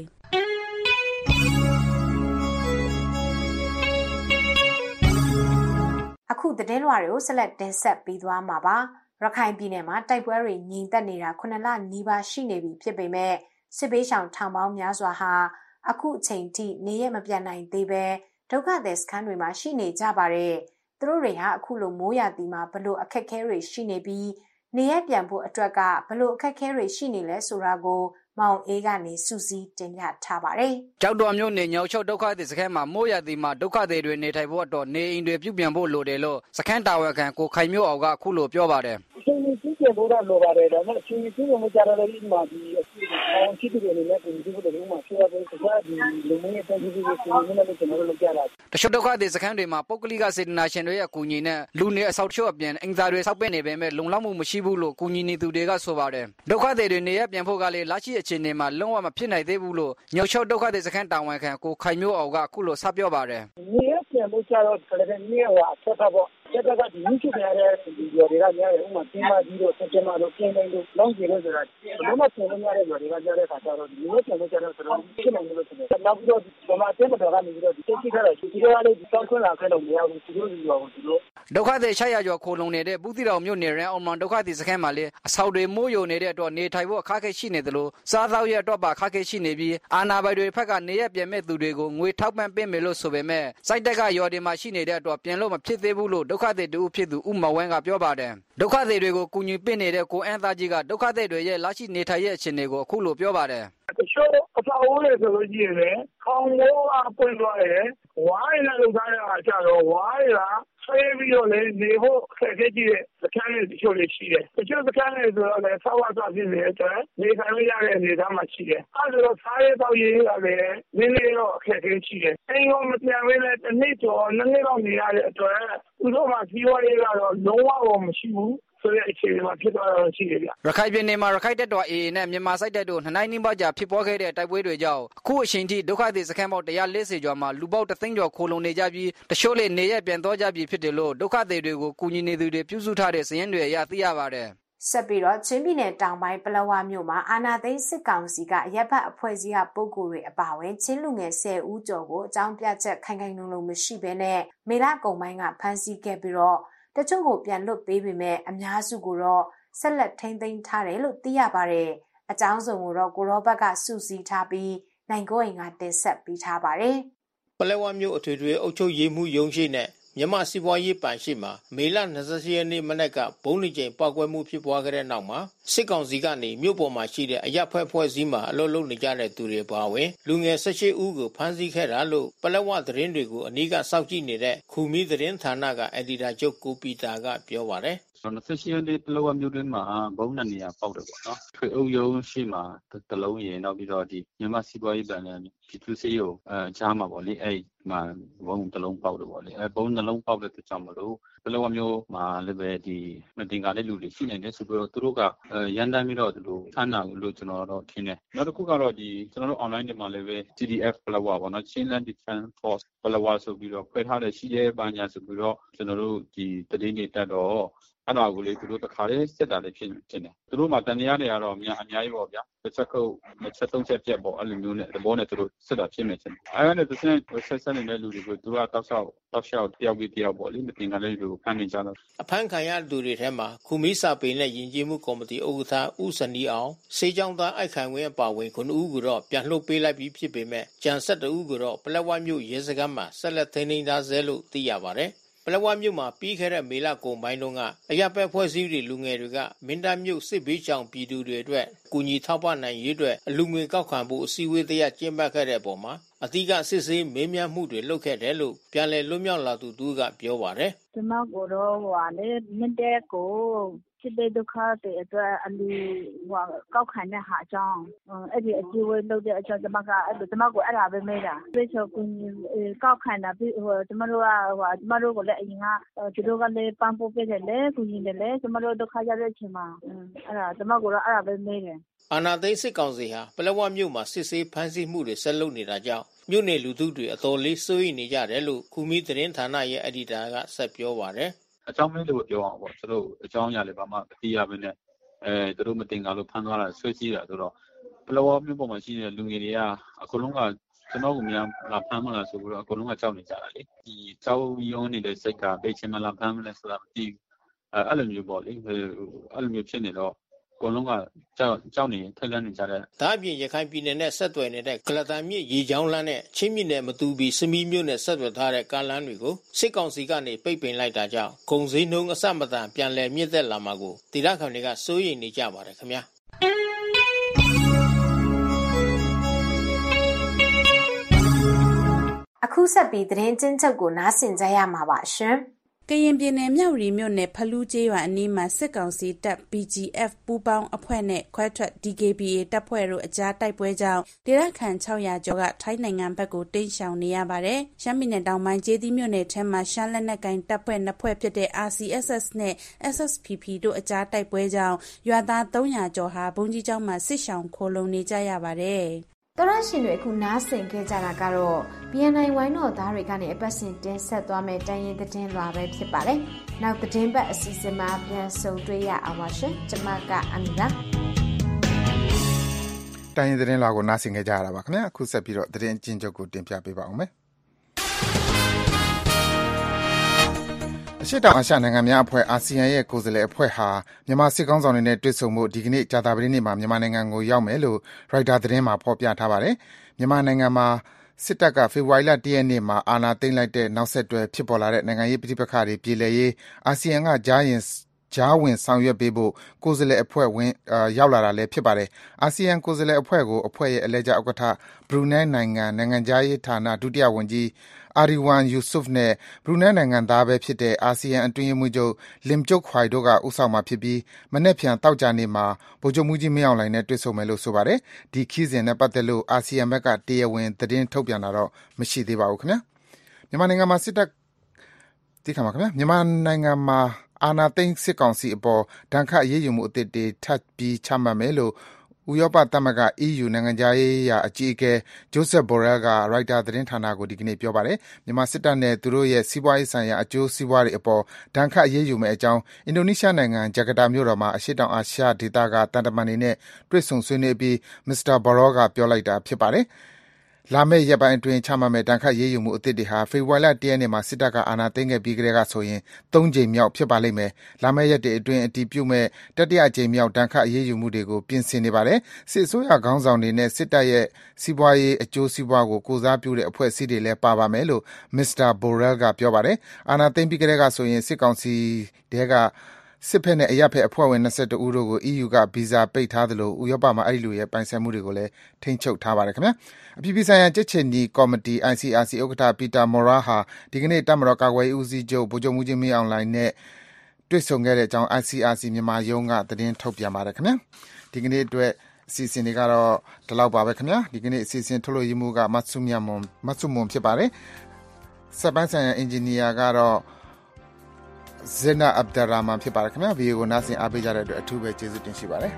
။အခုသတင်းလွှာတွေကိုဆက်လက်တင်ဆက်ပေးသွားမှာပါ။ရခိုင်ပြည်နယ်မှာတိုက်ပွဲတွေငြိမ်သက်နေတာ9လနီးပါးရှိနေပြီဖြစ်ပေမဲ့စစ်ဘေးရှောင်ထောင်ပေါင်းများစွာဟာအခုအချိန်ထိနေရမပြတ်နိုင်သေးပဲဒုက္ခသည်စခန်းတွေမှာရှိနေကြပါတယ်။သူတို့တွေဟာအခုလိုမိုးရာသီမှာဘလို့အခက်အခဲတွေရှိနေပြီးနေရပြန်ဖို့အတွက်ကဘလို့အခက်အခဲတွေရှိနေလဲဆိုတာကိုမောင်အေးကနေစူးစီးတင်ပြထားပါတယ်။ကြောက်တော်မြို့နယ်ညောင်ချုပ်ဒုက္ခသည်စခန်းမှာမိုးရာသီမှာဒုက္ခသည်တွေနေထိုင်ဖို့အတွက်နေအိမ်တွေပြုပြင်ဖို့လိုတယ်လို့စခန်းတာဝန်ခံကိုခိုင်မျိုးအောင်ကအခုလိုပြောပါတယ်။အချိန်ကြီးကျယ်လို့တော့လိုပါတယ်ဒါပေမဲ့အချိန်ကြီးမကြတော့လည်းဒီမှာဒီအောင်ရှိတဲ့နေနဲ့ဒီလိုတွေမှာဆွေးနွေးဖို့စဒီလူမျိုးရဲ့တိုင်းပြည်ကိုဆွေးနွေးနေတယ်ကျွန်တော်တို့လုပ်ကြတာတချို့ဒုက္ခသည်စခန်းတွေမှာပုဂ္ဂလိကစေတနာရှင်တွေရဲ့အကူအညီနဲ့လူနေအဆောက်အဦအပြင်အင်္ဂါတွေဆောက်ပစ်နေပေမဲ့လုံလောက်မှုမရှိဘူးလို့ကူညီနေသူတွေကဆိုပါတယ်ဒုက္ခသည်တွေနေရပြန်ဖို့ကလည်းလက်ရှိအခြေအနေမှာလုံးဝမဖြစ်နိုင်သေးဘူးလို့ညောင်ချုပ်ဒုက္ခသည်စခန်းတာဝန်ခံကိုခိုင်မျိုးအောင်ကအခုလိုဆက်ပြောပါတယ်နေရပြန်ဖို့ကြတော့ကလည်းနေရဟောအဆက်တော့ကျက်ကဒီမြစ်ချရတဲ့ဒီရော်တွေကများတယ်ဥမာတင်းမကြီးတို့ဆက်ကျမတို့ပြင်းတိုင်းတို့လောင်းကျင်လို့ဆိုတာဘယ်လိုမှပြန်လို့ရတဲ့ရော်တွေကကြားတဲ့ခါကျတော့ဒီလိုပြန်လို့ကြတော့ဆိုတော့ဖြစ်နိုင်လို့ဆိုတော့နောက်ပြီးတော့ဒီမှာတင်းမတော်ကနေပြီးတော့ဒီသိထားတာဒီလိုကလည်းဒီတောင်းခွင့်လာခဲ့တော့မရဘူးဒီလိုရောဒီလိုဒုက္ခသည်600ကျော်ခိုလုံနေတဲ့ဘူးတိတော်မြို့နယ်ရန်အောင်မန်ဒုက္ခသည်စခန်းမှာလည်းအဆောက်တွေမိုးယိုနေတဲ့အတွက်နေထိုင်ဖို့အခက်အခဲရှိနေတယ်လို့စားသောက်ရအတွက်ပါအခက်အခဲရှိနေပြီးအာဏာပိုင်တွေဘက်ကနေရပြန်မဲ့သူတွေကိုငွေထောက်ပံ့ပေးမယ်လို့ဆိုပေမဲ့စိုက်တက်ကရော်ဒီမှာရှိနေတဲ့အတွက်ပြန်လို့မဖြစ်သေးဘူးလို့ဒုက္ခသည်တူဖြစ်သူဦးမဝင်းကပြောပါတယ်ဒုက္ခသည်တွေကိုကူညီပေးနေတဲ့ကိုအန်းသားကြီးကဒုက္ခသည်တွေရဲ့လက်ရှိနေထိုင်ရဲ့အခြေအနေကိုအခုလိုပြောပါတယ်တချို့အဖေအိုးတွေဆိုလို့ရှိရင်လည်းခေါင်းမိုးအပွင့်သွားတယ်ဝိုင်းလည်းလုပ်ထားတဲ့အားကြတော့ဝိုင်းကဆွေးပြီးတော့လည်းနေဖို့အခက်အခဲကြီးတဲ့စခန်းတွေတချို့တွေရှိတယ်တချို့စခန်းတွေဆိုတော့လည်းဆောက်ဝါးဖြစ်နေတဲ့အတွက်နေထိုင်လို့ရတဲ့အနေအထားမှာရှိတယ်အဲဒါတော့စားရေးတောက်ရေးကလည်းနည်းနည်းတော့အခက်အခဲရှိတယ်အိမ်ကမပြန်ဘဲနဲ့တစ်နှစ်ကျော်နှစ်နှစ်လောက်နေရတဲ့အတွက်သူတို့မှစီးပွားရေးကတော့လုံးဝမရှိဘူးဆိုတဲ့အခြေအနေမှာဖြစ်သွားတာရှိတယ်ဗျရခိုင်ပြည်နယ်မှာရခိုင်တပ်တော် AA နဲ့မြန်မာစစ်တပ်တို့နှစ်နိုင်နီးပါးကြာဖြစ်ပွားခဲ့တဲ့တိုက်ပွဲတွေကြောင့်အခုအချိန်ထိဒုက္ခသည်စခန်းပေါင်း140ကျော်မှာလူပေါင်း3သိန်းကျော်ခိုလုံနေကြပြီးတချို့လေနေရပြန်သွားကြပြီဖြစ်တယ်လို့ဒုက္ခသည်တွေကိုကူညီနေသူတွေပြုစုထားတဲ့စာရင်းတွေအရသိရပါတယ်ဆက်ပြီးတော့ချင်းပြည်နယ်တောင်ပိုင်းပလောဝမြို့မှာအာဏာသိမ်းစစ်ကောင်စီကရပ်ဘက်အဖွဲ့အစည်းကပုဂ္ဂိုလ်တွေအပါအဝင်ချင်းလူငယ်10ဦးကျော်ကိုအကြောင်းပြချက်ခိုင်ခိုင်လုံလုံမရှိဘဲနဲ့မေလကုန်ပိုင်းကဖမ်းဆီးခဲ့ပြီးတော့တချို့ကိုပြန်လွတ်ပေးပေမဲ့အများစုကိုတော့ဆက်လက်ထိန်းသိမ်းထားတယ်လို့သိရပါတယ်။အကြောင်းစုံကိုတော့ကိုရောဘက်ကစုစည်းထားပြီးနိုင်ကိုအိမ်ကတင်ဆက်ပေးထားပါတယ်ပလက်ဝမြို့အထွေထွေအုပ်ချုပ်ရေးမှူးရုံးရှိနဲ့မြန်မာစီးပွားရေးပန်ရှိမှာမေလ28ရက်နေ့မနက်ကဘုံနှိကျိန်ပောက်ကွဲမှုဖြစ်ပွားခဲ့တဲ့နောက်မှာစစ်ကောင်စီကနေမြို့ပေါ်မှာရှိတဲ့အရပ်ဖက်ဖွဲ့စည်းမှာအလုပ်လုပ်နေကြတဲ့သူတွေပါဝင်လူငယ်18ဦးကိုဖမ်းဆီးခဲ့တာလို့ပလက်ဝသတင်းတွေကိုအနီးကစောင့်ကြည့်နေတဲ့ခူမီသတင်းဌာနကအယ်ဒီတာချုပ်ကိုပီတာကပြောပါတယ် 28ရက်နေ့ပလက်ဝမြို့တွင်းမှာဘုံ2နေရာပေါက်တယ်ပေါ့နော်ထွေအုပ်ရုံးရှိမှာတလုံးရင်နောက်ပြီးတော့ဒီမြန်မာစီးပွားရေးပန်လည်းပြည်သူ့စေကိုကြားမှာပေါ့လေအဲ့မှာဘုံတစ်လုံးပေါက်တယ်ပေါ့လေဘုံနှလုံးပေါက်တဲ့အတွက်ကြောင့်မလို့ပလက်ဝမြို့မှာလည်းပဲဒီမတင်ကားတဲ့လူတွေရှိနေတယ်ဆိုပြီးတော့သူတို့ကရန်တမ်းပြီးတော့သူတို့ဖမ်းတာလို့ကျွန်တော်တော့ထင်တယ်နောက်တစ်ခုကတော့ဒီကျွန်တော်တို့ online တွေမှာလည်းပဲ CDF ပလက်ဝပေါ့နော် Chinland Defense Force ပလက်ဝဆိုပြီးတော့ဖွဲ့ထားတဲ့ရှိရဲပါညာဆိုပြီးတော့ကျွန်တော်တို့ဒီတည်င်းတွေတက်တော့အဲ့ဒါကိုလေသူတို့တခါလေးစစ်တာလည်းဖြစ်နေတယ်သူတို့မှတန်တရားတွေကတော့အများကြီးပေါ့ဗျာတစ်ချက်ခုတ်တစ်ချက်သုံးချက်ပြက်ပေါ့အဲ့လိုမျိုးနဲ့သဘောနဲ့သူတို့စစ်တာဖြစ်နေတယ်အဲ့ဒါနဲ့သူဆက်နေတဲ့လူတွေကိုသူကတောက်လျှောက်တယောက်ပြီးတယောက်ပေါ့လေမတင်ကလေးတွေကိုဖမ်းနေကြတော့အဖမ်းခံရသူတွေထဲမှာခူမီစာပေနဲ့ယဉ်ကျေးမှုကော်မတီဥက္ကဋ္ဌဦးစနီအောင်စေချောင်းသားအိုက်ခိုင်ဝင်းအပါဝင်9ဦးကိုတော့ပြန်လှုပ်ပေးလိုက်ပြီးဖြစ်ပေမဲ့ကြံ12ဦးကိုတော့ပလက်ဝမြို့ရဲစခန်းမှာဆက်လက်ထိန်းသိမ်းထားဆဲလို့သိရပါတယ်ပလက်ဝမြို့မှာပြီးခဲ့တဲ့မေလကုန်ပိုင်းတုန်းကအရပ်ဘက်ဖွဲ့စည်းတွေလူငယ်တွေကမင်းတပ်မြို့စစ်ဘေးကြောင်ပြည်သူတွေအတွက်ကူညီထောက်ပံ့နိုင်ရေးအတွက်အလူငွေကောက်ခံဖို့အစည်းအဝေးတရကျင်းပခဲ့တဲ့အပေါ်မှာအတိကစစ်ဆေးမေးမြန်းမှုတွေလုပ်ခဲ့တယ်လို့ပြန်လည်လွတ်မြောက်လာသူတို့ကပြောပါတယ်ကျွန်မကိုတော့မင်းတပ်ကိုစစ်ဘေးဒုက္ခတွေအတွက်အလူကောက်ခံတဲ့ဟာအကြောင်းအဲ့ဒီအစည်းအဝေးလုပ်တဲ့အကြောင်းကျွန်မကိုအဲ့ဒါပဲမေးတာပြေချောကူညီကောက်ခံတာပြီးကျွန်မတို့ကိုလည်းအရင်ကသူတို့ကလည်းပန်းပိုးပေးတယ်လေကူညီတယ်လေကျွန်မတို့ဒုက္ခရတဲ့အချိန်မှာအဲ့ဒါကျွန်မကိုတော့အဲ့ဒါပဲမေးတယ်အာနာသိန်းစစ်ကောင်စီဟာပလက်ဝမြို့မှာစစ်ဆေးဖမ်းဆီးမှုတွေဆက်လုပ်နေတာကြောင့်မြို့နယ်လူထုတွေအတော်လေးစိုးရိမ်နေကြတယ်လို့ခူမီသတင်းဌာနရဲ့အယ်ဒီတာကဆက်ပြောပါတယ်အကြောင်းမင်းလို့ပြောအောင်ပေါ့သူတို့အကြောင်းအရာလည်းဘာမှမသိရဘဲနဲ့သူတို့မတင်ကားလို့ဖမ်းသွားတာဆွဲကြည့်တာဆိုတော့ပလက်ဝမြို့ပေါ်မှာရှိနေတဲ့လူငယ်တွေကအကုန်လုံးကကျွန်တော်ကများလာဖမ်းမလားဆိုပြီးတော့အကုန်လုံးကကြောက်နေကြတာလေဒီကြောက်ရွံ့နေတဲ့စိတ်ကဘေးချင်းမလာဖမ်းမလဲဆိုတာမသိဘူးအဲ့လိုမျိုးပေါ့လေအဲ့လိုမျိုးဖြစ်နေတော့အကုန်လုံးကကြောက်နေထက်လန့်နေကြတဲ့ဒါအပြင်ရခိုင်ပြည်နယ်နဲ့ဆက်သွယ်နေတဲ့ကလတန်မြစ်ရေချောင်းလမ်းနဲ့ချင်းပြည်နယ်မတူပီစမီးမြို့နယ်ဆက်သွယ်ထားတဲ့ကားလမ်းတွေကိုစစ်ကောင်စီကနေပိတ်ပင်လိုက်တာကြောင့်ကုန်စည်နှုန်းအဆမတန်ပြန်လည်မြင့်တက်လာမှာကိုဒေသခံတွေကစိုးရိမ်နေကြပါတယ်ခင်ဗျာအခုဆက်ပြီးသတင်းကျဉ်းချုပ်ကိုနားဆင်ကြရမှာပါရှင်ကရင်ပြည်နယ်မြောက်ရီမြို့နယ်ဖလူးကျေးရွာအနီးမှာစစ်ကောင်စီတပ် BGF ပူးပေါင်းအဖွဲ့နဲ့ခွဲထွက် DKBA တပ်ဖွဲ့တို့အကြားတိုက်ပွဲကြောင့်ဒေသခံ600ကျော်ကထိုင်းနိုင်ငံဘက်ကိုတိမ်းရှောင်နေရပါတယ်။ရှမ်းပြည်နယ်တောင်ပိုင်းကျေးသီးမြို့နယ်ထဲမှာရှမ်းလက်နက်ကိုင်တပ်ဖွဲ့2ဖွဲ့ဖြစ်တဲ့ RCSS နဲ့ SSPP တို့အကြားတိုက်ပွဲကြောင့်ရွာသား300ကျော်ဟာဘုံကြီးကျောင်းမှာစစ်ရှောင်ခိုလုံနေကြရပါတယ်။တော်ရရှင်တွေအခုနားဆင်ခဲ့ကြတာကတော့ BNI ဝိုင်းတော်သားတွေကနေအပတ်စဉ်တင်ဆက်သွားမယ့်တိုင်းရင်းသတင်းလွှာပဲဖြစ်ပါတယ်။နောက်သတင်းပတ်အစီအစဉ်မှာပြန်ဆုံတွေ့ရအောင်ပါရှင်။ကျွန်မကအမီပါ။တိုင်းရင်းသတင်းလွှာကိုနားဆင်ခဲ့ကြရတာပါခင်ဗျာ။အခုဆက်ပြီးတော့သတင်းကျဉ်းချုပ်ကိုတင်ပြပေးပါအောင်မယ်။အရှေ့တောင်အာရှနိုင်ငံများအဖွဲ့အာဆီယံရဲ့ကိုယ်စားလှယ်အဖွဲ့ဟာမြန်မာစစ်ကောင်ဆောင်တွေနဲ့တွေ့ဆုံမှုဒီကနေ့ကြာသပတေးနေ့မှာမြန်မာနိုင်ငံကိုရောက်မယ်လို့ရိုက်တာသတင်းမှာဖော်ပြထားပါတယ်။မြန်မာနိုင်ငံမှာစစ်တပ်ကဖေဖော်ဝါရီလ1ရက်နေ့မှာအာဏာသိမ်းလိုက်တဲ့နောက်ဆက်တွဲဖြစ်ပေါ်လာတဲ့နိုင်ငံရေးပဋိပက္ခတွေပြေလည်ရေးအာဆီယံကကြားဝင်ဆောင်ရွက်ပေးဖို့ကိုယ်စားလှယ်အဖွဲ့ရောက်လာတာလည်းဖြစ်ပါတယ်။အာဆီယံကိုယ်စားလှယ်အဖွဲ့ကိုအဖွဲ့ရဲ့အလဲကျဥက္ကဋ္ဌဘရူနိုင်းနိုင်ငံခြားရေးဌာနဒုတိယဝန်ကြီးအာရီဝမ်ယူဆုဖ်နဲ့ဘရူနိုင်းနိုင်ငံသားပဲဖြစ်တဲ့အာဆီယံအတွင်းရေးမှူးချုပ်လင်ကျုတ်ခွိုင်တို့ကဦးဆောင်မှာဖြစ်ပြီးမနေ့ဖြန်တောက်ကြနေ့မှာဗိုလ်ချုပ်မှူးကြီးမင်းအောင်လှိုင်နဲ့တွေ့ဆုံမယ်လို့ဆိုပါတယ်။ဒီခီးစဉ်နဲ့ပတ်သက်လို့အာဆီယံဘက်ကတရားဝင်သတင်းထုတ်ပြန်တာတော့မရှိသေးပါဘူးခင်ဗျာ။မြန်မာနိုင်ငံမှာအာဏာသိမ်းစစ်ကောင်စီအပေါ်ဒဏ်ခတ်အရေးယူမှုအသစ်တွေထပ်ပြီးချမှတ်မယ်လို့ဥရောပသမဂ္ဂ EU နိုင်ငံခြားရေးရာအကြီးအကဲ Josep Borrell ကရိုက်တာသတင်းဌာနကိုဒီကနေ့ပြောပါတယ်။မြန်မာစစ်တပ်နဲ့သူတို့ရဲ့စီးပွားရေးဆိုင်ရာအကျိုးစီးပွားတွေအပေါ်ဒဏ်ခတ်အရေးယူမယ့်အကြောင်းအင်ဒိုနီးရှားနိုင်ငံဂျကာတာမြို့တော်မှာအရှေ့တောင်အာရှဒေသကတန်တမန်တွေနဲ့တွေ့ဆုံဆွေးနွေးပြီး Mr. Borrell ကပြောလိုက်တာဖြစ်ပါတယ်။လာမယ့်ရက်ပိုင်းအတွင်းချမှတ်မယ့်တန်ခတ်ရေးယူမှုအသစ်တွေဟာဖေဖော်ဝါရီလ 1 ရက်နေ့မှာစစ်တပ်ကအာဏာသိမ်းခဲ့ပြီးကတည်းကဆိုရင်3 ကြိမ်မြောက်ဖြစ်ပါလိမ့်မယ်။လာမယ့်ရက်တွေအတွင်းအတည်ပြုမယ့်တတိယအကြိမ်မြောက်တန်ခတ်ရေးယူမှုတွေကိုပြင်ဆင်နေပါတယ်။စစ်အစိုးရခေါင်းဆောင်တွေနဲ့စစ်တပ်ရဲ့စီးပွားရေးအကျိုးစီးပွားကိုကိုစားပြုတဲ့အဖွဲ့အစည်းတွေလည်းပါပါမယ်လို့ Mr. Borrell ကပြောပါတယ်။အာဏာသိမ်းပြီးကတည်းကဆိုရင်စစ်ကောင်စီတဲကစစ်ဖက်နဲ့အရပ်ဖက်အဖွဲ့ဝင်22ဦးတို့ကို EU ကဗီဇာပိတ်ထားသလိုဥရောပမှာအဲ့ဒီလူရဲ့ပိုင်ဆိုင်မှုတွေကိုလည်းထိန်းချုပ်ထားပါတယ်ခင်ဗျာအပြည်ပြည်ဆိုင်ရာကြက်ချင်နီကော်မတီ ICRC ဥက္ကဋ္ဌပီတာမော်ရာဟာဒီကနေ့တပ်မတော်ကာကွယ်ရေးဦးစီးချုပ်ဗိုလ်ချုပ်မှူးကြီးမင်းအောင်လှိုင်နဲ့တွေ့ဆုံခဲ့တဲ့အကြောင်း ICRC မြန်မာရုံးကသတင်းထုတ်ပြန်ပါတယ်ခင်ဗျာဒီကနေ့အတွက်အစီအစဉ်တွေကတော့ဒီလောက်ပါပဲခင်ဗျာဒီကနေ့အစီအစဉ်ထုတ်လို့ရမှုကမတ်ဆုမွန်ဖြစ်ပါတယ်စက်ပိုင်းဆိုင်ရာအင်ဂျင်နီယာကတော့Zena Abdurrahman ဖြစ်ပါတယ်ခင်ဗျာဗီဒီယိုကိုနားဆင်အားပေးကြတဲ့အတွက်အထူးပဲကျေးဇူးတင်ရှိပါတယ်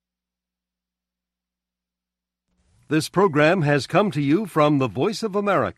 This program has come to you from the Voice of America,